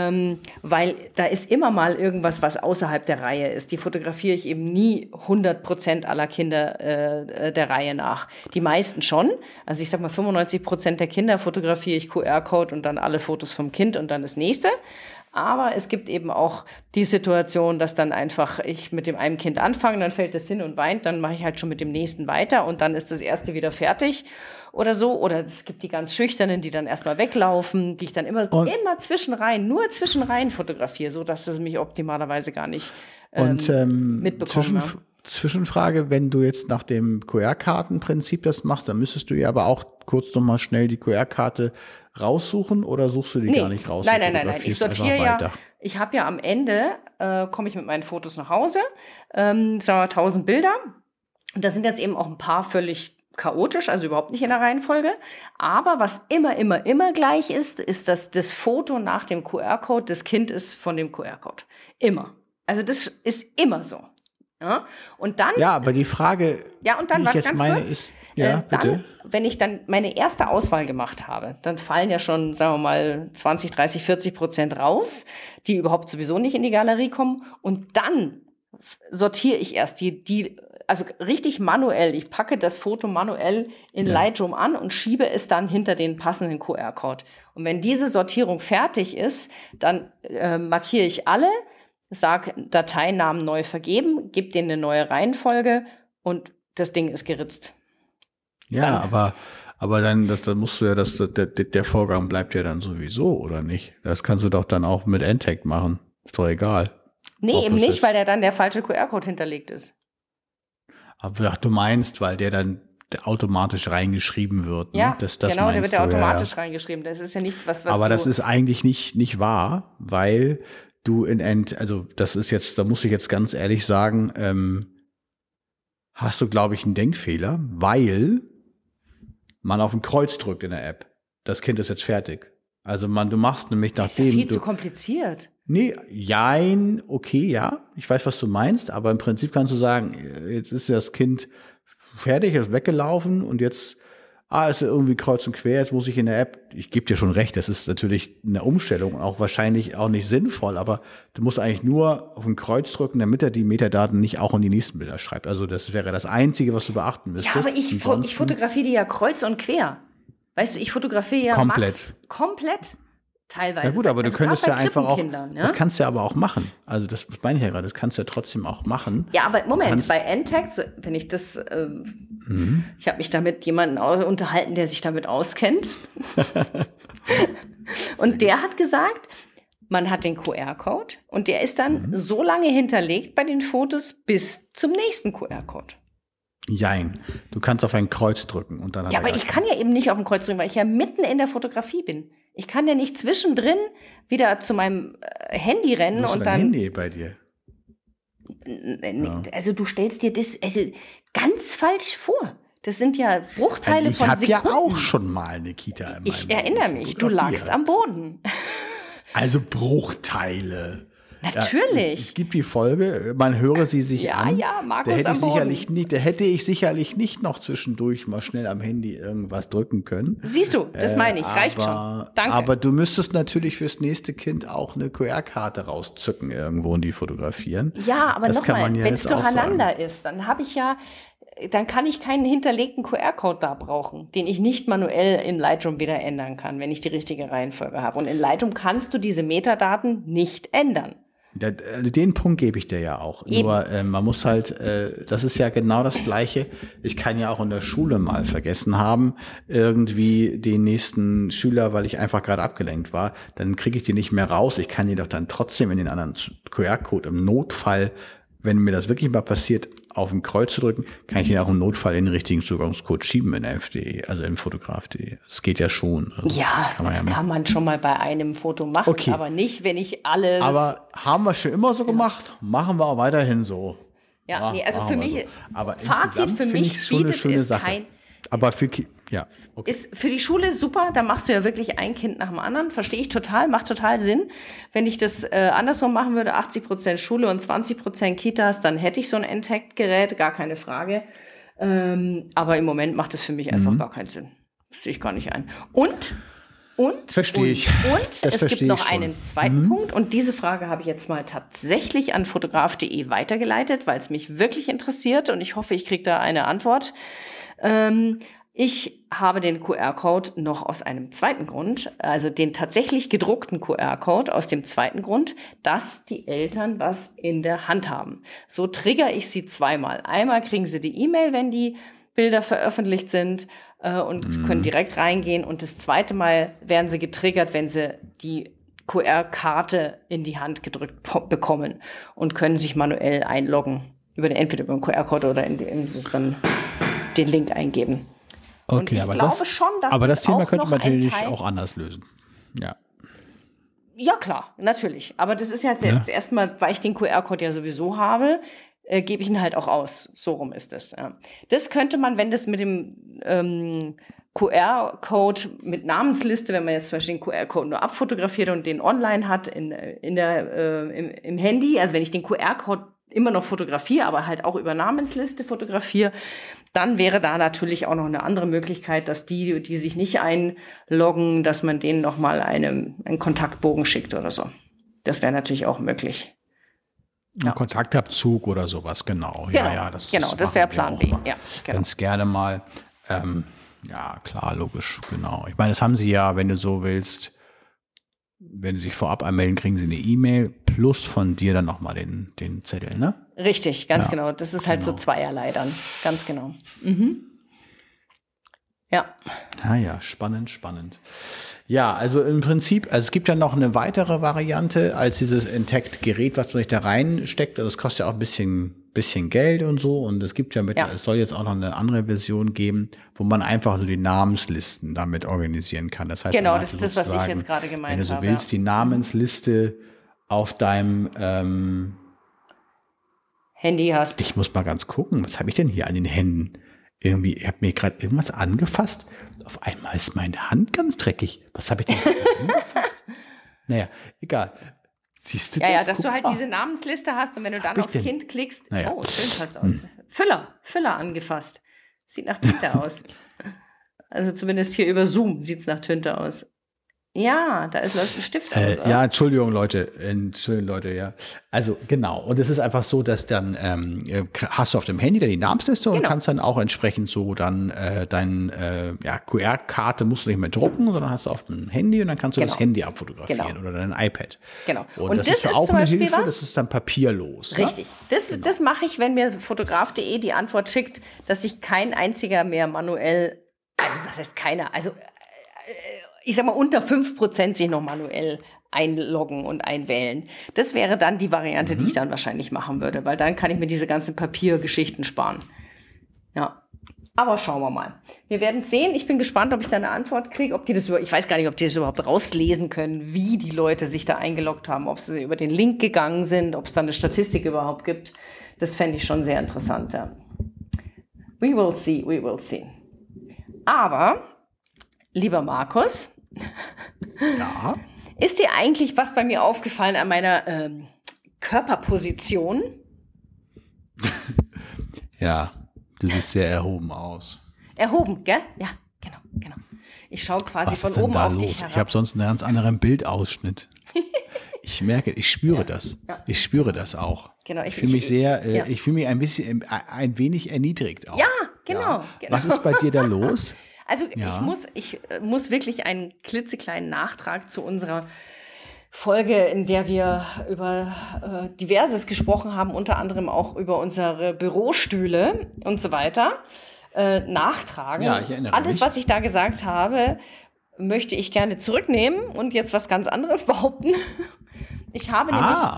weil da ist immer mal irgendwas, was außerhalb der Reihe ist. Die fotografiere ich eben nie 100% aller Kinder der Reihe nach. Die meisten schon. Also ich sag mal 95% der Kinder fotografiere ich QR-Code und dann alle Fotos vom Kind und dann das nächste. Aber es gibt eben auch die Situation, dass dann einfach ich mit dem einen Kind anfange, dann fällt es hin und weint, dann mache ich halt schon mit dem nächsten weiter und dann ist das erste wieder fertig oder so. Oder es gibt die ganz Schüchternen, die dann erstmal weglaufen, die ich dann immer nur zwischenrein fotografiere, so dass das mich optimalerweise gar nicht mitbekomme. Zwischenfrage, wenn du jetzt nach dem QR-Kartenprinzip das machst, dann müsstest du ja aber auch kurz noch mal schnell die QR-Karte raussuchen, oder suchst du die gar nicht raus? Nein. Ich sortiere ja. Ich habe ja am Ende, komme ich mit meinen Fotos nach Hause, sagen wir 1000 Bilder. Und da sind jetzt eben auch ein paar völlig chaotisch, also überhaupt nicht in der Reihenfolge. Aber was immer gleich ist, dass das Foto nach dem QR-Code das Kind ist von dem QR-Code. Immer. Also das ist immer so. Ja, und dann. Ja, aber die Frage, und dann die ich jetzt meine, ist, bitte. Dann, wenn ich dann meine erste Auswahl gemacht habe, dann fallen ja schon, sagen wir mal, 20, 30, 40% raus, die überhaupt sowieso nicht in die Galerie kommen. Und dann sortiere ich erst also richtig manuell. Ich packe das Foto manuell in Lightroom an und schiebe es dann hinter den passenden QR-Code. Und wenn diese Sortierung fertig ist, dann markiere ich alle, sag Dateinamen neu vergeben, gib denen eine neue Reihenfolge und das Ding ist geritzt. Ja, dann. aber dann musst du ja, der Vorgang bleibt ja dann sowieso, oder nicht? Das kannst du doch dann auch mit N-Tag machen. Ist doch egal. Nee, eben nicht, weil der falsche QR-Code hinterlegt ist. Aber du meinst, weil der dann automatisch reingeschrieben wird. Ne? Ja, genau, der wird ja automatisch reingeschrieben. Das ist ja nichts, was aber das ist eigentlich nicht wahr, weil du also das ist jetzt, da muss ich jetzt ganz ehrlich sagen, hast du, glaube ich, einen Denkfehler, weil man auf ein Kreuz drückt in der App. Das Kind ist jetzt fertig. Also du machst nämlich nachdem. Das ist ja viel zu kompliziert. Nee, jein, okay, ja. Ich weiß, was du meinst, aber im Prinzip kannst du sagen, jetzt ist das Kind fertig, ist weggelaufen und jetzt, ist er irgendwie kreuz und quer, jetzt muss ich in der App, ich gebe dir schon recht, das ist natürlich eine Umstellung und auch wahrscheinlich auch nicht sinnvoll, aber du musst eigentlich nur auf ein Kreuz drücken, damit er die Metadaten nicht auch in die nächsten Bilder schreibt. Also das wäre das Einzige, was du beachten müsstest. Ja, aber ich fotografiere die ja kreuz und quer. Weißt du, ich fotografiere ja komplett. Teilweise. Ja gut, aber du könntest ja einfach auch, das kannst du ja aber auch machen. Also das meine ich ja gerade, das kannst du ja trotzdem auch machen. Ja, aber Moment, bei NTAG, wenn ich das, ich habe mich da mit jemandem unterhalten, der sich damit auskennt. Und der hat gesagt, man hat den QR-Code und der ist dann so lange hinterlegt bei den Fotos bis zum nächsten QR-Code. Jein. Du kannst auf ein Kreuz drücken und dann. Ja, aber ich kann ja eben nicht auf ein Kreuz drücken, weil ich ja mitten in der Fotografie bin. Ich kann ja nicht zwischendrin wieder zu meinem Handy rennen und dann. Handy bei dir. Also du stellst dir das ganz falsch vor. Das sind ja Bruchteile von Sekunden. Ich habe ja auch schon mal, Nikita. Ich erinnere mich, du lagst am Boden. Also Bruchteile. Natürlich. Es gibt die Folge, man höre sie sich an. Ja, Markus da hätte ich sicherlich nicht noch zwischendurch mal schnell am Handy irgendwas drücken können. Siehst du, das meine ich, reicht schon. Danke. Aber du müsstest natürlich fürs nächste Kind auch eine QR-Karte rauszücken irgendwo und die fotografieren. Ja, aber nochmal, wenn es durcheinander ist, dann kann ich keinen hinterlegten QR-Code da brauchen, den ich nicht manuell in Lightroom wieder ändern kann, wenn ich die richtige Reihenfolge habe. Und in Lightroom kannst du diese Metadaten nicht ändern. Den Punkt gebe ich dir ja auch. Eben. Nur man muss halt, das ist ja genau das Gleiche. Ich kann ja auch in der Schule mal vergessen haben, irgendwie den nächsten Schüler, weil ich einfach gerade abgelenkt war, dann kriege ich die nicht mehr raus. Ich kann jedoch dann trotzdem in den anderen QR-Code im Notfall, wenn mir das wirklich mal passiert, auf ein Kreuz zu drücken, kann ich den auch im Notfall in den richtigen Zugangscode schieben in FD, also im Fotograf.de. Das geht ja schon. Also kann man schon mal bei einem Foto machen, aber nicht, wenn ich alles. Aber haben wir schon immer so gemacht, machen wir auch weiterhin so. Ja, nee, also für mich, so. Aber Fazit für mich bietet es kein. Aber ist für die Schule super, da machst du ja wirklich ein Kind nach dem anderen, verstehe ich total, macht total Sinn. Wenn ich das andersrum machen würde, 80% Schule und 20% Kitas, dann hätte ich so ein NTAG-Gerät, gar keine Frage. Aber im Moment macht es für mich einfach gar keinen Sinn. Das sehe ich gar nicht ein. Und verstehe ich. Und es gibt noch einen zweiten Punkt und diese Frage habe ich jetzt mal tatsächlich an fotograf.de weitergeleitet, weil es mich wirklich interessiert und ich hoffe, ich kriege da eine Antwort. Ich habe den QR-Code noch aus einem zweiten Grund, also den tatsächlich gedruckten QR-Code aus dem zweiten Grund, dass die Eltern was in der Hand haben. So triggere ich sie zweimal. Einmal kriegen sie die E-Mail, wenn die Bilder veröffentlicht sind und können direkt reingehen. Und das zweite Mal werden sie getriggert, wenn sie die QR-Karte in die Hand gedrückt bekommen und können sich manuell einloggen. Entweder über den QR-Code oder indem sie dann den Link eingeben. Okay, und ich aber glaube schon, dass aber das Thema auch könnte man natürlich Teil auch anders lösen. Ja. Ja, klar, natürlich. Aber das ist jetzt erstmal, weil ich den QR-Code ja sowieso habe, gebe ich ihn halt auch aus. So rum ist es. Ja. Das könnte man, wenn das mit dem QR-Code mit Namensliste, wenn man jetzt zum Beispiel den QR-Code nur abfotografiert und den online hat im Handy, also wenn ich den QR-Code immer noch fotografiere, aber halt auch über Namensliste fotografiere, dann wäre da natürlich auch noch eine andere Möglichkeit, dass die sich nicht einloggen, dass man denen nochmal einen Kontaktbogen schickt oder so. Das wäre natürlich auch möglich. Ein Kontaktabzug oder sowas, genau. Ja, das wäre Plan B. Ja, genau. Ganz gerne mal. Ja, klar, logisch, genau. Ich meine, das haben sie ja, wenn du so willst, wenn sie sich vorab anmelden, kriegen sie eine E-Mail plus von dir dann nochmal den Zettel, ne? Richtig, ganz genau. Das ist halt so zweierlei dann. Ganz genau. Ja. Ja, spannend. Ja, also im Prinzip, es gibt ja noch eine weitere Variante als dieses Intact-Gerät, was man sich da reinsteckt. Das kostet ja auch ein bisschen Geld und so. Und es gibt es soll jetzt auch noch eine andere Version geben, wo man einfach nur die Namenslisten damit organisieren kann. Das heißt, genau, das ist das, was ich jetzt gerade gemeint habe. Wenn du so willst, die Namensliste auf deinem Handy hast. Ich muss mal ganz gucken, was habe ich denn hier an den Händen? Irgendwie, ich habe mir gerade irgendwas angefasst. Auf einmal ist meine Hand ganz dreckig. Was habe ich denn angefasst? Naja, egal. Siehst du das? Ja, dass du halt diese Namensliste hast und wenn du dann aufs Kind klickst, oh, schön passt aus. Füller angefasst. Sieht nach Tinte aus. Also zumindest hier über Zoom sieht es nach Tinte aus. Ja, da läuft ein Stift aus. Ja, Entschuldigung, Leute, ja. Also genau, und es ist einfach so, dass dann hast du auf dem Handy dann die Namensliste und kannst dann auch entsprechend so dann QR-Karte musst du nicht mehr drucken, sondern hast du auf dem Handy und dann kannst du das Handy abfotografieren oder dein iPad. Genau. Und das ist auch eine Hilfe, das ist dann papierlos. Richtig. Ne? Das mache ich, wenn mir fotograf.de die Antwort schickt, dass sich kein einziger mehr manuell, also was heißt keiner, also ich sag mal, unter 5% sich noch manuell einloggen und einwählen. Das wäre dann die Variante, die ich dann wahrscheinlich machen würde, weil dann kann ich mir diese ganzen Papiergeschichten sparen. Ja, aber schauen wir mal. Wir werden es sehen. Ich bin gespannt, ob ich da eine Antwort kriege, ich weiß gar nicht, ob die das überhaupt rauslesen können, wie die Leute sich da eingeloggt haben, ob sie über den Link gegangen sind, ob es da eine Statistik überhaupt gibt. Das fände ich schon sehr interessant. Ja. We will see. Aber, lieber Markus, ja. Ist dir eigentlich was bei mir aufgefallen an meiner Körperposition? Ja, du siehst sehr erhoben aus. Erhoben, gell? Ja, genau. Ich schaue quasi von oben auf dich herab. Ich habe sonst einen ganz anderen Bildausschnitt. Ich merke, ich spüre das. Ja. Ich spüre das auch. Genau, ich fühle mich ich fühle mich ein wenig erniedrigt auch. Ja, genau. Was ist bei dir da los? Also ich muss wirklich einen klitzekleinen Nachtrag zu unserer Folge, in der wir über Diverses gesprochen haben, unter anderem auch über unsere Bürostühle und so weiter, nachtragen. Ja, ich erinnere Alles, mich. was ich da gesagt habe, möchte ich gerne zurücknehmen und jetzt was ganz anderes behaupten. Ich habe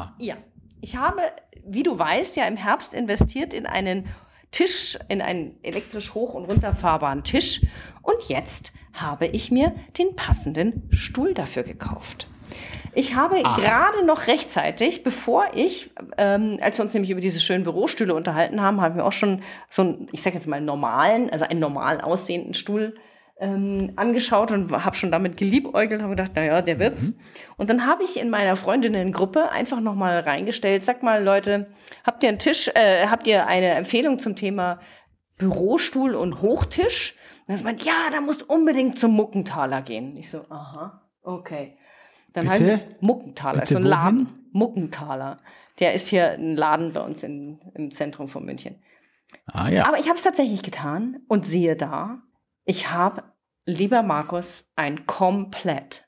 wie du weißt, ja im Herbst investiert in einen Tisch, in einen elektrisch hoch- und runterfahrbaren Tisch. Und jetzt habe ich mir den passenden Stuhl dafür gekauft. Ich habe gerade noch rechtzeitig, bevor als wir uns nämlich über diese schönen Bürostühle unterhalten haben, haben wir auch schon so einen, ich sag jetzt mal einen normal aussehenden Stuhl angeschaut und habe schon damit geliebäugelt und habe gedacht, naja, der wird's. Und dann habe ich in meiner Freundinnengruppe einfach nochmal reingestellt, sag mal, Leute, habt ihr eine Empfehlung zum Thema Bürostuhl und Hochtisch? Und dann meint, ja, da musst du unbedingt zum Muckenthaler gehen. Ich so, aha, okay. Dann habe ich Muckenthaler, ist so ein Laden. Muckenthaler. Der ist hier ein Laden bei uns im Zentrum von München. Ja. Aber ich habe es tatsächlich getan und siehe da, ich habe, lieber Markus, ein komplett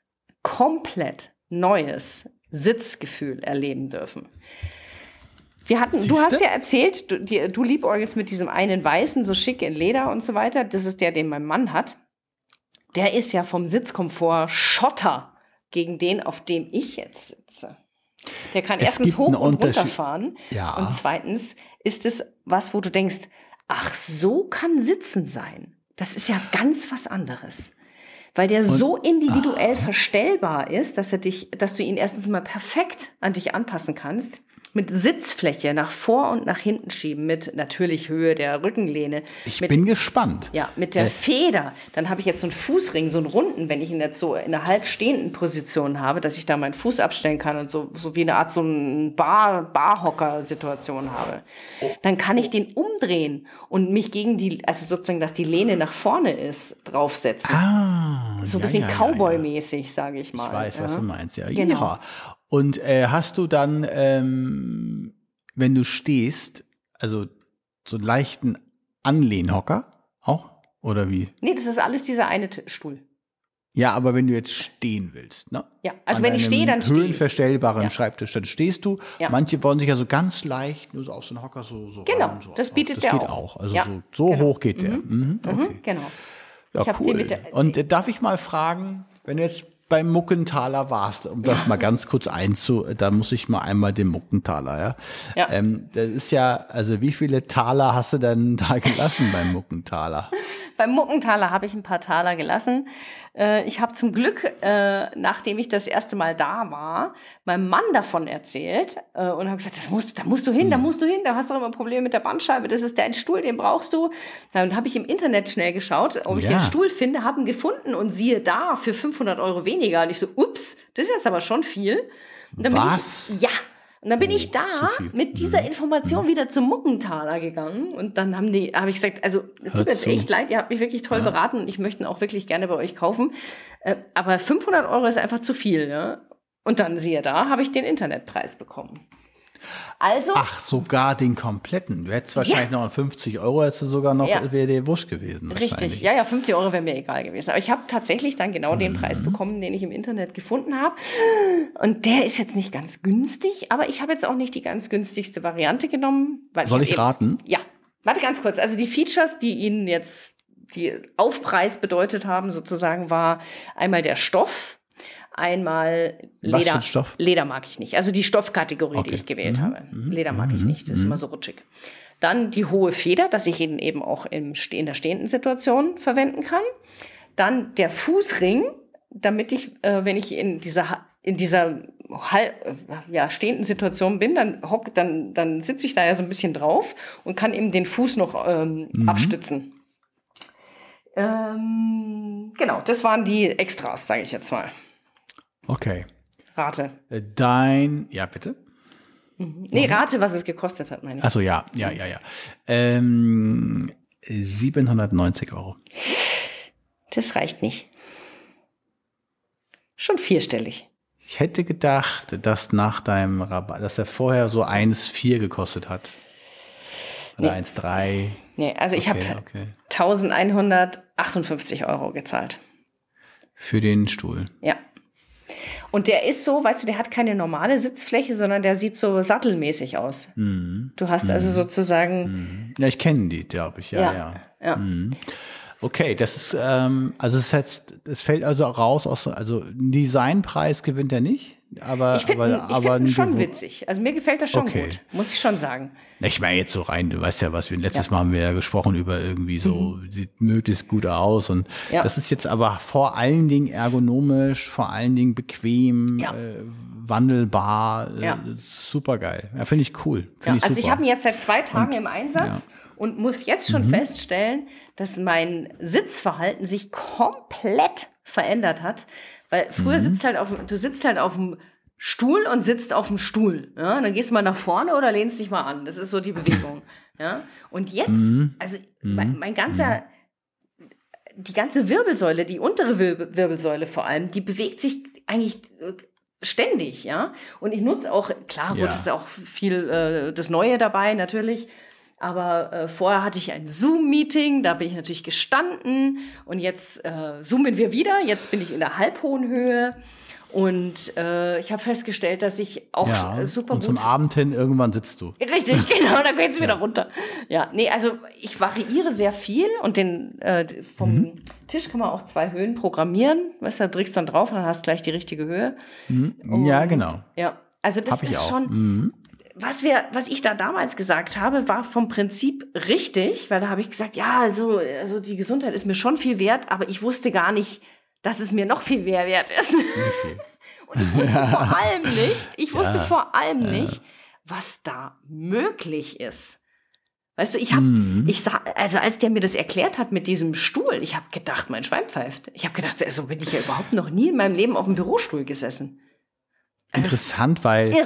neues Sitzgefühl erleben dürfen. Du hast ja erzählt, du liebäugelst mit diesem einen weißen, so schick in Leder und so weiter. Das ist der, den mein Mann hat. Der ist ja vom Sitzkomfort Schotter gegen den, auf dem ich jetzt sitze. Der kann erstens hoch und runter fahren. Ja. Und zweitens ist es was, wo du denkst, ach, so kann Sitzen sein. Das ist ja ganz was anderes. Weil der so individuell verstellbar ist, dass du ihn erstens mal perfekt an dich anpassen kannst. Mit Sitzfläche nach vor und nach hinten schieben, mit natürlich Höhe der Rückenlehne. Ich bin gespannt. Ja, mit der Feder. Dann habe ich jetzt so einen Fußring, so einen runden, wenn ich ihn jetzt so in einer halb stehenden Position habe, dass ich da meinen Fuß abstellen kann und so wie eine Art so eine Barhocker-Situation habe. Dann kann ich den umdrehen und mich also sozusagen, dass die Lehne nach vorne ist, draufsetzen. So ein bisschen Cowboy-mäßig, sage ich mal. Ich weiß, was du meinst, ja. Genau. Ja. Und hast du dann, wenn du stehst, also so einen leichten Anlehnhocker auch? Oder wie? Nee, das ist alles dieser eine Stuhl. Ja, aber wenn du jetzt stehen willst, ne? Ja, also wenn ich stehe, dann stehe ich. Höhenverstellbaren Schreibtisch, dann stehst du. Ja. Manche wollen sich ja so ganz leicht nur so auf so einen Hocker so genau, ran, so das bietet der auch. Das geht auch. Also so genau. Hoch geht der. Okay. Genau. Ja, cool. Und darf ich mal fragen, wenn du jetzt beim Muckenthaler warst, um das mal ganz kurz da muss ich mal einmal den Muckenthaler, ja. Das ist ja, also wie viele Taler hast du denn da gelassen beim Muckenthaler? Beim Muckenthaler habe ich ein paar Taler gelassen. Ich habe zum Glück, nachdem ich das erste Mal da war, meinem Mann davon erzählt und habe gesagt, da musst du hin, da hast du doch immer Probleme mit der Bandscheibe, das ist dein Stuhl, den brauchst du. Dann habe ich im Internet schnell geschaut, ob ich den Stuhl finde, habe ihn gefunden und siehe da, für 500 € weniger. Und ich so, ups, das ist jetzt aber schon viel. Und dann Was? Und dann bin ich da mit dieser Information wieder zum Muckenthaler gegangen und dann habe ich gesagt, also es tut mir jetzt echt leid, ihr habt mich wirklich toll beraten und ich möchte ihn auch wirklich gerne bei euch kaufen, aber 500 € ist einfach zu viel. Ja? Und dann siehe da, habe ich den Internetpreis bekommen. Also, ach, sogar den kompletten. Du hättest wahrscheinlich noch 50 €, hättest du sogar noch, wäre dir wurscht gewesen. Richtig, ja, 50 € wäre mir egal gewesen. Aber ich habe tatsächlich dann genau den Preis bekommen, den ich im Internet gefunden habe. Und der ist jetzt nicht ganz günstig, aber ich habe jetzt auch nicht die ganz günstigste Variante genommen. Weil soll ich raten? Ja, warte ganz kurz. Also die Features, die Ihnen jetzt die Aufpreis bedeutet haben, sozusagen, war einmal der Stoff, einmal Leder. Was für ein Stoff? Leder mag ich nicht. Also die Stoffkategorie, die ich gewählt habe. Leder mag ich nicht, das ist immer so rutschig. Dann die hohe Feder, dass ich ihn eben auch in der stehenden Situation verwenden kann. Dann der Fußring, damit ich, wenn ich in dieser stehenden Situation bin, dann sitze ich da ja so ein bisschen drauf und kann eben den Fuß noch abstützen. Genau, das waren die Extras, sage ich jetzt mal. Okay. Rate. Ja, bitte? Nee, rate, was es gekostet hat, meine ich. Achso, ja. 790 €. Das reicht nicht. Schon vierstellig. Ich hätte gedacht, dass nach deinem Rabatt, dass er vorher so 1,4 gekostet hat. Oder 1,3. Nee, also ich habe 1.158 € gezahlt. Für den Stuhl. Ja. Und der ist so, weißt du, der hat keine normale Sitzfläche, sondern der sieht so sattelmäßig aus. Du hast also sozusagen. Ja, ich kenne die, glaube ich, ja. Okay, das ist, also es fällt also raus aus, also einen Designpreis gewinnt er nicht, aber ich finde ihn schon witzig. Also mir gefällt das schon gut, muss ich schon sagen. Ich meine jetzt so rein, du weißt ja, letztes Mal haben wir ja gesprochen über irgendwie so, sieht möglichst gut aus und das ist jetzt aber vor allen Dingen ergonomisch, vor allen Dingen bequem, wandelbar, super geil. Ja, finde ich cool. Also ich habe ihn jetzt seit 2 Tagen im Einsatz. Und muss jetzt schon feststellen, dass mein Sitzverhalten sich komplett verändert hat. Weil früher du sitzt halt auf dem Stuhl und sitzt auf dem Stuhl. Ja? Dann gehst du mal nach vorne oder lehnst dich mal an. Das ist so die Bewegung. Ja? Und jetzt, also die ganze Wirbelsäule, die untere Wirbelsäule vor allem, die bewegt sich eigentlich ständig. Ja? Und ich nutze auch, klar, gut, ist auch viel das Neue dabei natürlich. Aber vorher hatte ich ein Zoom-Meeting, da bin ich natürlich gestanden und jetzt zoomen wir wieder. Jetzt bin ich in der halbhohen Höhe und ich habe festgestellt, dass ich auch super gut... Und zum Abend hin irgendwann sitzt du. Richtig, genau, dann geht's wieder runter. Ja, nee, also ich variiere sehr viel und vom Tisch kann man auch 2 Höhen programmieren. Weißt du, da drückst dann drauf und dann hast du gleich die richtige Höhe. Ja, genau. Ja, also das ist schon... Was ich da damals gesagt habe, war vom Prinzip richtig, weil da habe ich gesagt, ja, also die Gesundheit ist mir schon viel wert, aber ich wusste gar nicht, dass es mir noch viel mehr wert ist. Und ich wusste vor allem nicht, was da möglich ist. Weißt du, also als der mir das erklärt hat mit diesem Stuhl, ich habe gedacht, mein Schwein pfeift. Ich habe gedacht, so bin ich ja überhaupt noch nie in meinem Leben auf dem Bürostuhl gesessen. Also interessant,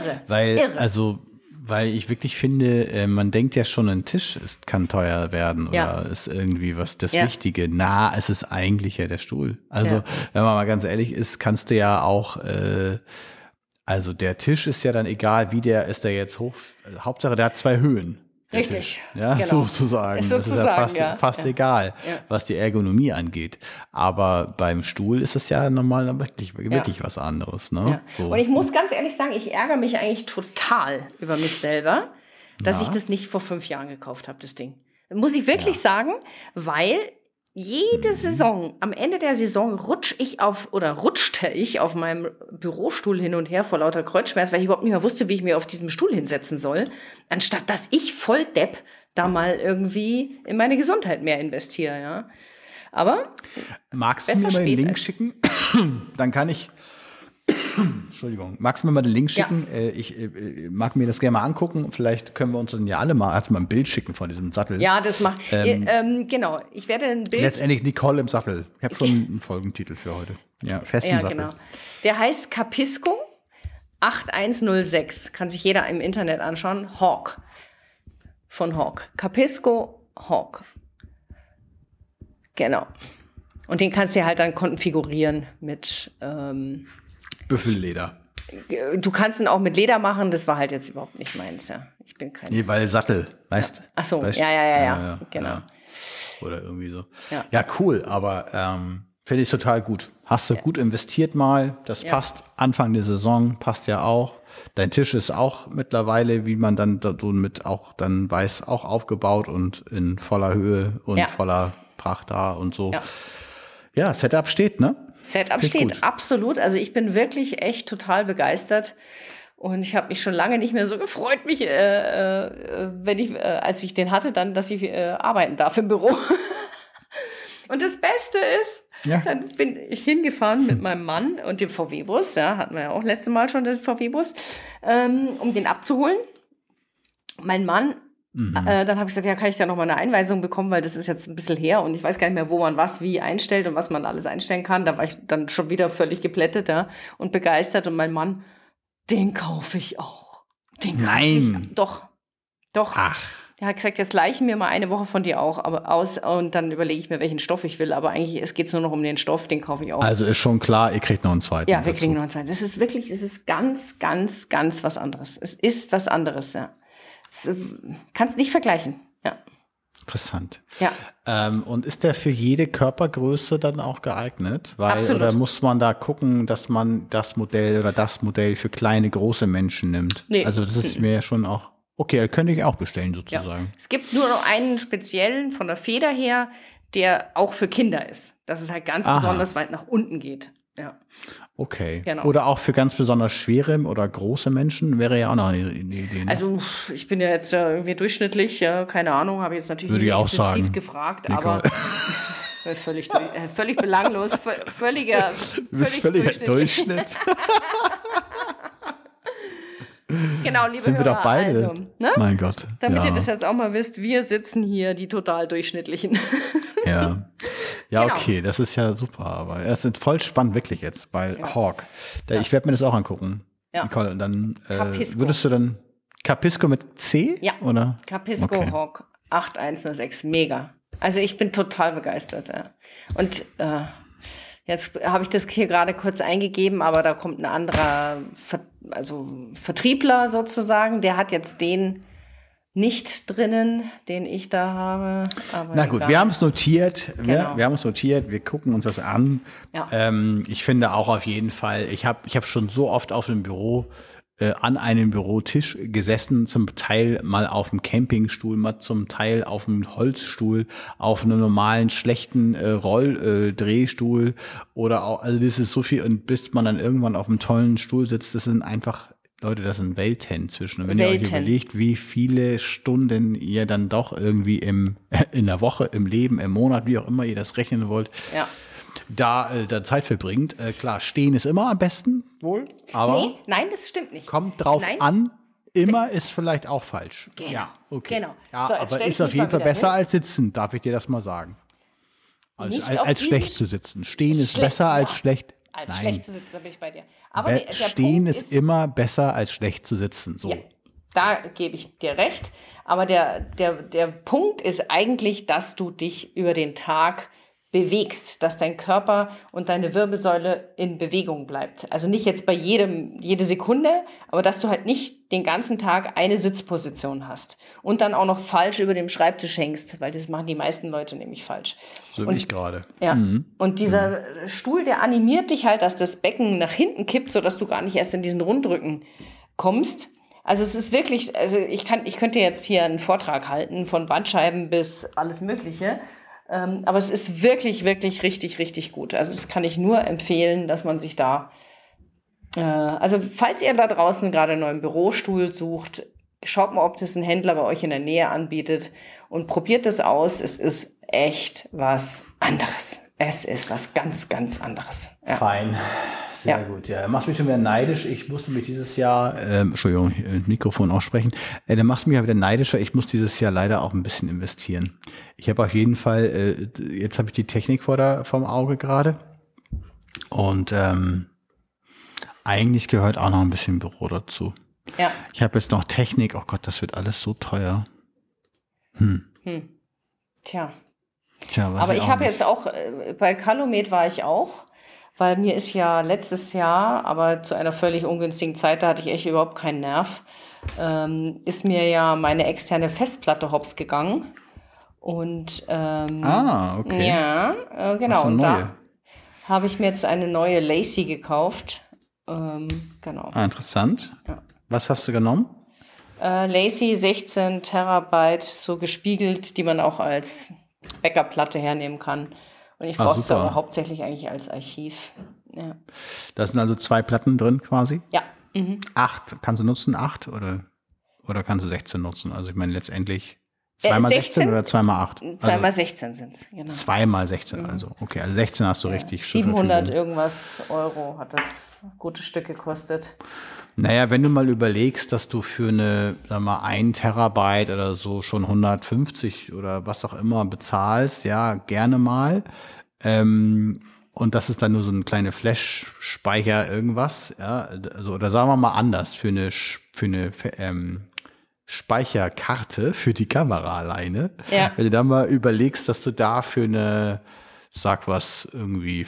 weil ich wirklich finde, man denkt ja schon, ein Tisch kann teuer werden oder ist irgendwie was das Wichtige. Es ist eigentlich ja der Stuhl. Also wenn man mal ganz ehrlich ist, kannst du ja auch, also der Tisch ist ja dann egal, wie der ist, der jetzt hoch. Hauptsache, der hat 2 Höhen. Richtig. Ja, genau. sozusagen. Das ist ja fast egal, was die Ergonomie angeht. Aber beim Stuhl ist es ja normal wirklich was anderes. Ne? Ja. So. Und ich muss ganz ehrlich sagen, ich ärgere mich eigentlich total über mich selber, dass ich das nicht vor 5 Jahren gekauft habe, das Ding. Muss ich wirklich sagen, weil jede Saison, am Ende der Saison rutschte ich auf meinem Bürostuhl hin und her vor lauter Kreuzschmerz, weil ich überhaupt nicht mehr wusste, wie ich mir auf diesem Stuhl hinsetzen soll, anstatt dass ich voll Depp da mal irgendwie in meine Gesundheit mehr investiere, ja. Aber magst du mir mal den Link schicken? Dann kann ich Entschuldigung. Magst du mir mal den Link schicken? Ja. Ich mag mir das gerne mal angucken. Vielleicht können wir uns dann ja alle mal erstmal ein Bild schicken von diesem Sattel. Ja, das macht. Genau. Ich werde ein Bild. Letztendlich Nicole im Sattel. Ich habe schon einen Folgentitel für heute. Ja, festen Sattel. Genau. Der heißt Capisco 8106. Kann sich jeder im Internet anschauen. Hawk. Von Hawk. Capisco Hawk. Genau. Und den kannst du halt dann konfigurieren mit Büffelleder. Du kannst ihn auch mit Leder machen, das war halt jetzt überhaupt nicht meins, ja. Ich bin kein. Nee, weil Sattel, weißt du? Ach so, ja, genau. Ja. Oder irgendwie so. Ja, cool, aber finde ich total gut. Hast du gut investiert mal, das passt. Anfang der Saison passt ja auch. Dein Tisch ist auch mittlerweile, wie man dann mit auch dann weiß, auch aufgebaut und in voller Höhe und voller Pracht da und so. Ja, Setup steht, ne? Setup steht, gut. Absolut. Also ich bin wirklich echt total begeistert. Und ich habe mich schon lange nicht mehr so gefreut, mich, als ich den hatte, dann, dass ich arbeiten darf im Büro. Und das Beste ist, dann bin ich hingefahren mit meinem Mann und dem VW-Bus, hatten wir ja auch letztes Mal schon den VW-Bus, um den abzuholen. Mein Mann, dann habe ich gesagt, ja, kann ich da noch mal eine Einweisung bekommen, weil das ist jetzt ein bisschen her und ich weiß gar nicht mehr, wo man was wie einstellt und was man alles einstellen kann. Da war ich dann schon wieder völlig geplättet und begeistert und mein Mann, den kaufe ich auch. Nein. Doch. Ach. Der hat gesagt, jetzt leihen wir mal eine Woche von dir auch aus und dann überlege ich mir, welchen Stoff ich will. Aber eigentlich, es geht nur noch um den Stoff, den kaufe ich auch. Also ist schon klar, ihr kriegt noch einen zweiten. Ja, wir kriegen noch einen zweiten. Das ist wirklich, es ist ganz, ganz, ganz was anderes. Es ist was anderes, ja. Kannst nicht vergleichen, ja. Interessant. Ja. Und ist der für jede Körpergröße dann auch geeignet? Absolut. Oder muss man da gucken, dass man das Modell für kleine, große Menschen nimmt? Nee. Also das ist mir schon auch, okay, könnte ich auch bestellen sozusagen. Ja. Es gibt nur noch einen speziellen von der Feder her, der auch für Kinder ist. Dass es halt ganz besonders weit nach unten geht. Ja. Okay. Genau. Oder auch für ganz besonders schwere oder große Menschen wäre ja auch noch eine Idee. Ne? Also ich bin ja jetzt irgendwie durchschnittlich, keine Ahnung, habe jetzt natürlich nicht explizit gefragt, Nicole. Aber völlig belanglos, völliger Durchschnitt. Genau, liebe Sind wir Hörer, doch beide. also, ne? Mein Gott. Damit ihr das jetzt auch mal wisst, wir sitzen hier, die total Durchschnittlichen. Ja, genau. Okay, das ist ja super, aber es ist voll spannend wirklich jetzt bei Hawk. Ich werde mir das auch angucken. Ja. Nicole, und dann würdest du dann Capisco mit C? Ja, oder? Capisco Hawk 8106, mega. Also ich bin total begeistert. Ja. Und jetzt habe ich das hier gerade kurz eingegeben, aber da kommt ein anderer Vertriebler sozusagen, der hat jetzt den nicht drinnen, den ich da habe. Aber na gut, wir haben es notiert. Genau. Wir haben es notiert. Wir gucken uns das an. Ja. Ich finde auch auf jeden Fall, ich hab schon so oft auf dem Büro an einem Bürotisch gesessen, zum Teil mal auf dem Campingstuhl, mal zum Teil auf einem Holzstuhl, auf einem normalen, schlechten Rolldrehstuhl oder auch, also das ist so viel, und bis man dann irgendwann auf einem tollen Stuhl sitzt, das sind einfach, Leute, das sind Welten zwischen. Und wenn ihr euch überlegt, wie viele Stunden ihr dann doch irgendwie in der Woche, im Leben, im Monat, wie auch immer ihr das rechnen wollt, da Zeit verbringt. Klar, stehen ist immer am besten, wohl. Aber nein, das stimmt nicht. Kommt drauf an, immer ist vielleicht auch falsch. Genau. Ja, okay. Genau. Ja, so, aber ist auf jeden Fall besser als sitzen, darf ich dir das mal sagen. Als schlecht zu sitzen. Stehen ist besser als schlecht. Schlecht zu sitzen, da bin ich bei dir. Aber der Stehen Punkt ist immer besser als schlecht zu sitzen. So. Ja, da gebe ich dir recht. Aber der Punkt ist eigentlich, dass du dich über den Tag bewegst, dass dein Körper und deine Wirbelsäule in Bewegung bleibt. Also nicht jetzt bei jede Sekunde, aber dass du halt nicht den ganzen Tag eine Sitzposition hast und dann auch noch falsch über dem Schreibtisch hängst, weil das machen die meisten Leute nämlich falsch. So wie ich gerade. Ja. Und dieser Stuhl, der animiert dich halt, dass das Becken nach hinten kippt, sodass du gar nicht erst in diesen Rundrücken kommst. Also es ist wirklich, ich könnte jetzt hier einen Vortrag halten, von Bandscheiben bis alles Mögliche. Aber es ist wirklich, wirklich richtig, richtig gut. Also das kann ich nur empfehlen, dass man sich da, also falls ihr da draußen gerade einen neuen Bürostuhl sucht, schaut mal, ob das ein Händler bei euch in der Nähe anbietet und probiert das aus. Es ist echt was anderes. Es ist was ganz, ganz anderes. Ja. Fein. Sehr gut, ja. Machst mich schon wieder neidisch. Ich musste mich dieses Jahr, Entschuldigung, Mikrofon aussprechen. Der macht mich ja wieder neidischer. Ich muss dieses Jahr leider auch ein bisschen investieren. Ich habe auf jeden Fall, jetzt habe ich die Technik vorm Auge gerade. Und eigentlich gehört auch noch ein bisschen Büro dazu. Ja. Ich habe jetzt noch Technik. Oh Gott, das wird alles so teuer. Tja, aber ich habe jetzt auch, bei Calumet war ich auch, weil mir ist ja letztes Jahr, aber zu einer völlig ungünstigen Zeit, da hatte ich echt überhaupt keinen Nerv, ist mir ja meine externe Festplatte hops gegangen. Und okay. Ja, genau. Und da habe ich mir jetzt eine neue Lacey gekauft. Genau. Interessant. Ja. Was hast du genommen? Lacey 16 Terabyte, so gespiegelt, die man auch als Backup-Platte hernehmen kann. Und ich brauche es aber hauptsächlich eigentlich als Archiv. Ja. Da sind also 2 Platten drin quasi? Ja. 8, kannst du nutzen 8 oder kannst du 16 nutzen? Also ich meine letztendlich 2x16 oder 2x8? 2x16 sind es, genau. 2x16, also okay, also 16 hast du richtig. 700 irgendwas Euro hat das gute Stück gekostet. Naja, wenn du mal überlegst, dass du für eine, sag mal, 1 Terabyte oder so schon 150 oder was auch immer bezahlst, ja, gerne mal. Und das ist dann nur so ein kleiner Flash-Speicher irgendwas, ja, also, oder sagen wir mal anders, für eine Speicherkarte für die Kamera alleine. Ja. Wenn du dann mal überlegst, dass du da für eine, sag was, irgendwie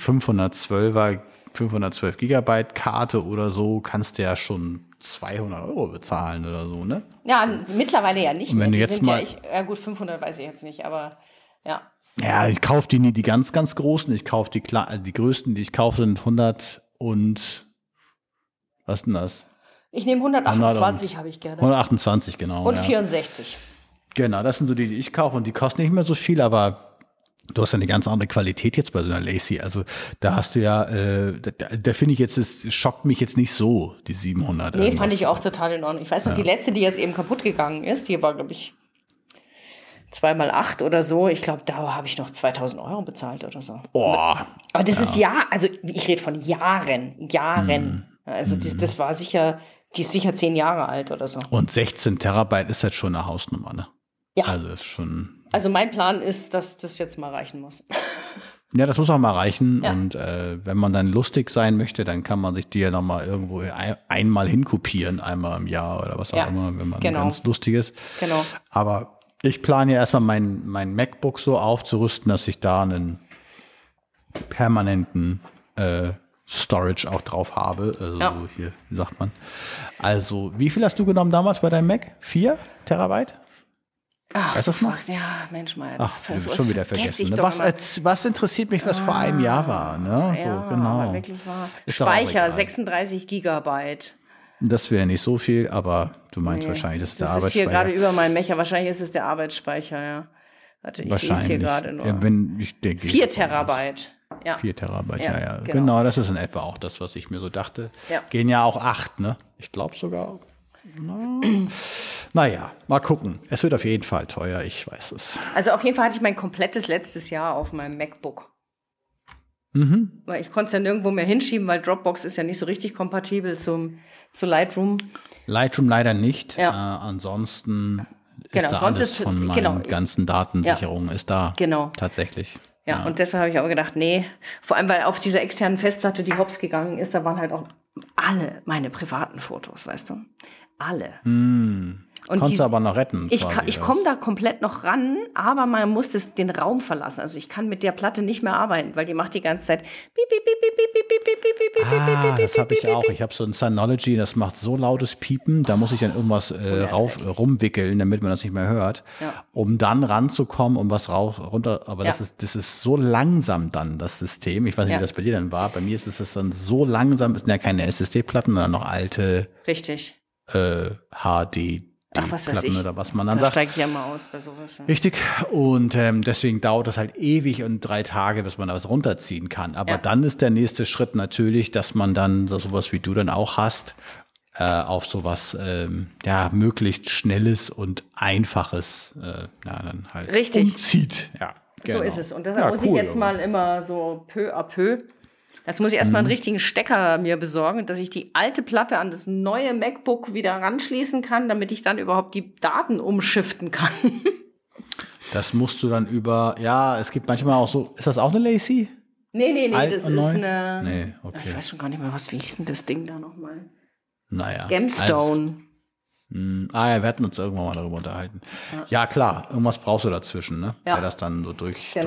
512 Gigabyte Karte oder so, kannst du ja schon 200 Euro bezahlen oder so, ne? Ja, mittlerweile ja nicht mehr. Wenn du jetzt mal, ja gut, 500 weiß ich jetzt nicht, aber ja. Ja, ich kaufe die nie, die ganz, ganz großen. Ich kaufe die größten, die ich kaufe, sind 100 und, was ist denn das? Ich nehme 128, habe ich gerne. 128, genau. Und 64. Genau, das sind so die ich kaufe und die kosten nicht mehr so viel, aber du hast ja eine ganz andere Qualität jetzt bei so einer Lacey. Also da hast du ja, da finde ich jetzt, es schockt mich jetzt nicht so, die 700. Nee, fand ich auch total in Ordnung. Ich weiß noch, die letzte, die jetzt eben kaputt gegangen ist, die war, glaube ich, 2x8 oder so. Ich glaube, da habe ich noch 2000 Euro bezahlt oder so. Boah. Aber das ist also ich rede von Jahren. Also das war sicher, die ist sicher 10 Jahre alt oder so. Und 16 Terabyte ist halt schon eine Hausnummer, ne? Ja. Also ist schon. Also mein Plan ist, dass das jetzt mal reichen muss. Ja, das muss auch mal reichen. Ja. Und wenn man dann lustig sein möchte, dann kann man sich die ja nochmal irgendwo einmal hinkopieren, einmal im Jahr oder was auch immer, wenn man ganz lustig ist. Genau. Aber ich plane ja erstmal mein MacBook so aufzurüsten, dass ich da einen permanenten Storage auch drauf habe. Also hier, wie sagt man? Also, wie viel hast du genommen damals bei deinem Mac? 4 Terabyte? Ach, weißt du das noch? Ja, Mensch, mal. Das schon wieder vergessen. Ne? Was interessiert mich, was vor einem Jahr war? Ne? Ja, so, genau. Wirklich war. Speicher, 36 Gigabyte. Das wäre nicht so viel, aber du meinst wahrscheinlich, das ist der Arbeitsspeicher. Das ist hier gerade über meinem Mecher. Wahrscheinlich ist es der Arbeitsspeicher, ja. Warte, ich lese hier gerade nur. Ja, 4 Terabyte. Ja. 4 Terabyte, ja. Genau, das ist in etwa auch das, was ich mir so dachte. Ja. Gehen ja auch 8, ne? Ich glaube sogar. Naja, mal gucken. Es wird auf jeden Fall teuer, ich weiß es. Also auf jeden Fall hatte ich mein komplettes letztes Jahr auf meinem MacBook. Weil ich konnte es ja nirgendwo mehr hinschieben, weil Dropbox ist ja nicht so richtig kompatibel zu Lightroom. Lightroom leider nicht. Ja. Ansonsten ist da alles von meinen ganzen Datensicherungen ist da. Genau. Tatsächlich. Ja, und deshalb habe ich auch gedacht, nee. Vor allem, weil auf dieser externen Festplatte, die hops gegangen ist, da waren halt auch alle meine privaten Fotos, weißt du? Alle. Und konntest du aber noch retten. Ich komme da komplett noch ran, aber man muss den Raum verlassen. Also ich kann mit der Platte nicht mehr arbeiten, weil die macht die ganze Zeit das habe ich auch. Ich habe so ein Synology, das macht so lautes Piepen, da muss ich dann irgendwas rumwickeln, damit man das nicht mehr hört, um dann ranzukommen, um was runter. Aber das ist so langsam dann, das System. Ich weiß nicht, wie das bei dir dann war. Bei mir ist es dann so langsam, es sind ja keine SSD-Platten, sondern noch alte HD. Was weiß ich. Oder was man dann sagt. Da steige ich ja mal aus bei sowas. Ja. Richtig. Und deswegen dauert das halt ewig und 3 Tage, bis man da was runterziehen kann. Aber dann ist der nächste Schritt natürlich, dass man dann sowas wie du dann auch hast, auf sowas möglichst Schnelles und Einfaches dann halt Richtig. umzieht. Ja, genau. So ist es. Und deshalb muss ich jetzt mal immer so peu à peu. Jetzt muss ich erstmal einen richtigen Stecker mir besorgen, dass ich die alte Platte an das neue MacBook wieder ranschließen kann, damit ich dann überhaupt die Daten umschiften kann. Das musst du dann es gibt manchmal auch so, ist das auch eine Lacey? Nee, Alt das und ist neu? eine, Nee, okay. ich weiß schon gar nicht mehr, wie hieß denn das Ding da nochmal? Naja. Gemstone. Wir hatten uns irgendwann mal darüber unterhalten. Ja, klar, irgendwas brauchst du dazwischen, ne? Ja. Der das dann so durchschiebt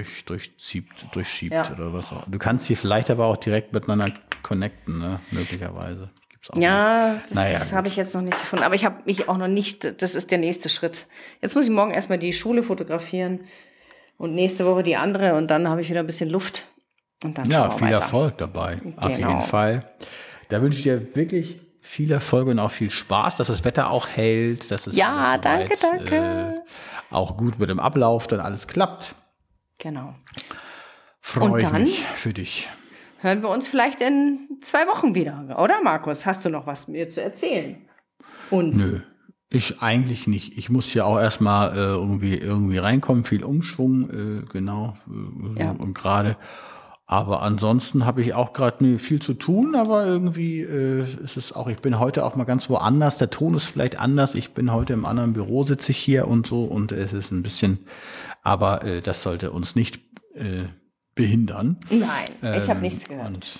Ja. oder was auch. Du kannst sie vielleicht aber auch direkt miteinander connecten, ne? Möglicherweise. Gibt's auch Ja, nicht. das habe ich jetzt noch nicht gefunden. Aber ich habe mich auch noch nicht, das ist der nächste Schritt. Jetzt muss ich morgen erstmal die Schule fotografieren und nächste Woche die andere und dann habe ich wieder ein bisschen Luft. Und dann schauen wir viel weiter. Erfolg dabei. Genau. Auf jeden Fall. Da wünsche ich dir wirklich viel Erfolg und auch viel Spaß, dass das Wetter auch hält, dass es alles soweit, danke. Auch gut mit dem Ablauf dann alles klappt. Genau. Freue ich mich für dich. Hören wir uns vielleicht in 2 Wochen wieder, oder Markus? Hast du noch was mir zu erzählen? Nö, ich eigentlich nicht. Ich muss ja auch erstmal irgendwie reinkommen, viel Umschwung, genau. Und gerade. Aber ansonsten habe ich auch gerade viel zu tun, aber irgendwie ist es auch, ich bin heute auch mal ganz woanders, der Ton ist vielleicht anders, ich bin heute im anderen Büro, sitze ich hier und so und es ist ein bisschen, aber das sollte uns nicht behindern. Nein, ich habe nichts gehört.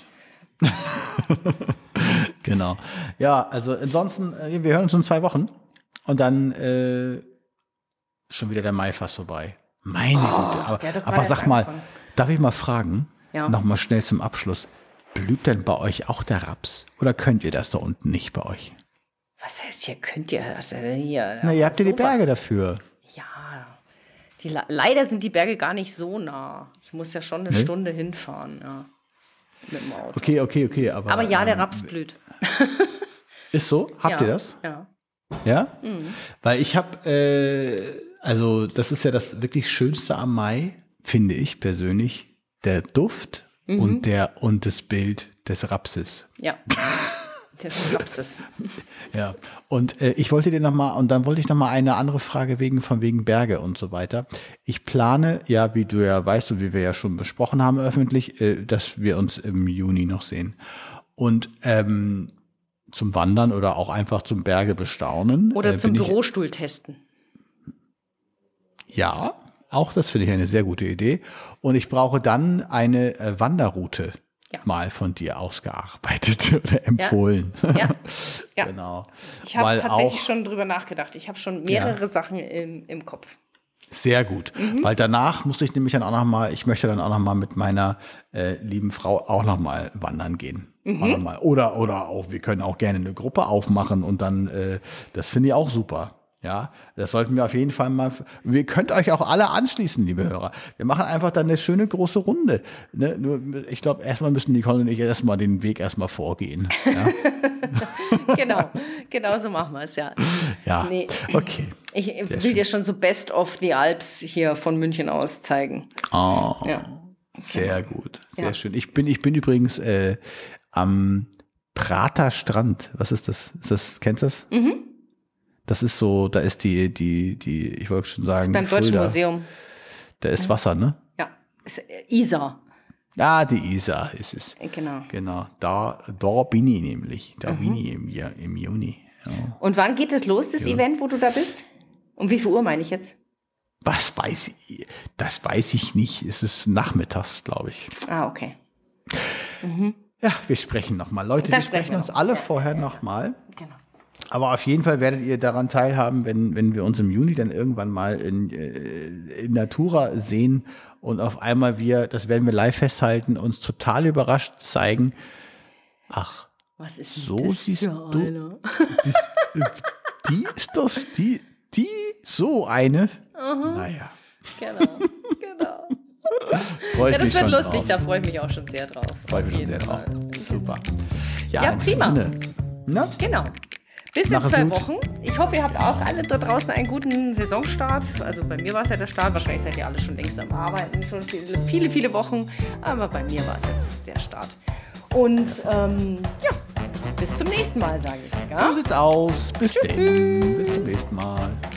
Genau. Ja, also ansonsten, wir hören uns in 2 Wochen und dann schon wieder der Mai fast vorbei. Meine Güte, aber sag mal, darf ich mal fragen? Ja. Nochmal schnell zum Abschluss. Blüht denn bei euch auch der Raps? Oder könnt ihr das da unten nicht bei euch? Was heißt hier, könnt ihr das hier? Na, ihr habt ja die Berge dafür. Ja, leider sind die Berge gar nicht so nah. Ich muss ja schon eine Stunde hinfahren, ja, mit dem Auto. Okay. Aber ja, der Raps blüht. Ist so? Habt ihr das? Ja. Ja? Mhm. Weil ich habe, also das ist ja das wirklich Schönste am Mai, finde ich persönlich, der Duft und das Bild des Rapses. Ja, des Rapses. Ja, und ich wollte dir dann wollte ich noch mal eine andere Frage von wegen Berge und so weiter. Ich plane, ja, wie du ja weißt und wie wir ja schon besprochen haben öffentlich, dass wir uns im Juni noch sehen. Und zum Wandern oder auch einfach zum Berge bestaunen. Oder zum Bürostuhl testen. Ja. Auch das finde ich eine sehr gute Idee. Und ich brauche dann eine Wanderroute mal von dir ausgearbeitet oder empfohlen. Ja. Genau. Ich habe tatsächlich schon drüber nachgedacht. Ich habe schon mehrere Sachen im Kopf. Sehr gut. Weil danach musste ich nämlich dann auch noch mal, ich möchte dann auch noch mal mit meiner lieben Frau auch noch mal wandern gehen. Oder auch, wir können auch gerne eine Gruppe aufmachen und dann, das finde ich auch super. Ja, das sollten wir auf jeden Fall mal. Wir könnt euch auch alle anschließen, liebe Hörer. Wir machen einfach dann eine schöne große Runde. Ne? Nur, ich glaube, erstmal müssen Nicole und ich erstmal den Weg vorgehen. Ja? genau so machen wir es, ja. Ja, nee, okay. Ich will dir schon so Best of the Alps hier von München aus zeigen. Oh, ja. Sehr gut, sehr schön. Ich bin übrigens am Prater Strand. Was ist das? Kennst du das? Mhm. Das ist so, da ist die, ich wollte schon sagen, das ist beim Deutschen Museum. Da ist Wasser, ne? Ja, ist Isar. Ja, die Isar ist es. Genau. Da bin ich nämlich. Da bin ich im Juni. Ja. Und wann geht es los, das Event, wo du da bist? Um wie viel Uhr meine ich jetzt? Das weiß ich nicht. Es ist nachmittags, glaube ich. Ah, okay. Ja, wir sprechen nochmal. Leute, wir sprechen uns alle vorher nochmal. Genau. Aber auf jeden Fall werdet ihr daran teilhaben, wenn wir uns im Juni dann irgendwann mal in Natura sehen und auf einmal das werden wir live festhalten, uns total überrascht zeigen. Ach, was ist so das siehst für du? Die ist das, die so eine. Naja. Genau. Ja, das wird lustig, drauf. Da freue ich mich auch schon sehr drauf. Freue mich schon sehr drauf. Super. Ja, prima. Genau. Bis in 2 Wochen. Ich hoffe, ihr habt auch alle da draußen einen guten Saisonstart. Also bei mir war es ja der Start. Wahrscheinlich seid ihr alle schon längst am Arbeiten. Schon viele Wochen. Aber bei mir war es jetzt der Start. Und bis zum nächsten Mal, sage ich. Ja? So sieht's aus. Bis dann. Bis zum nächsten Mal.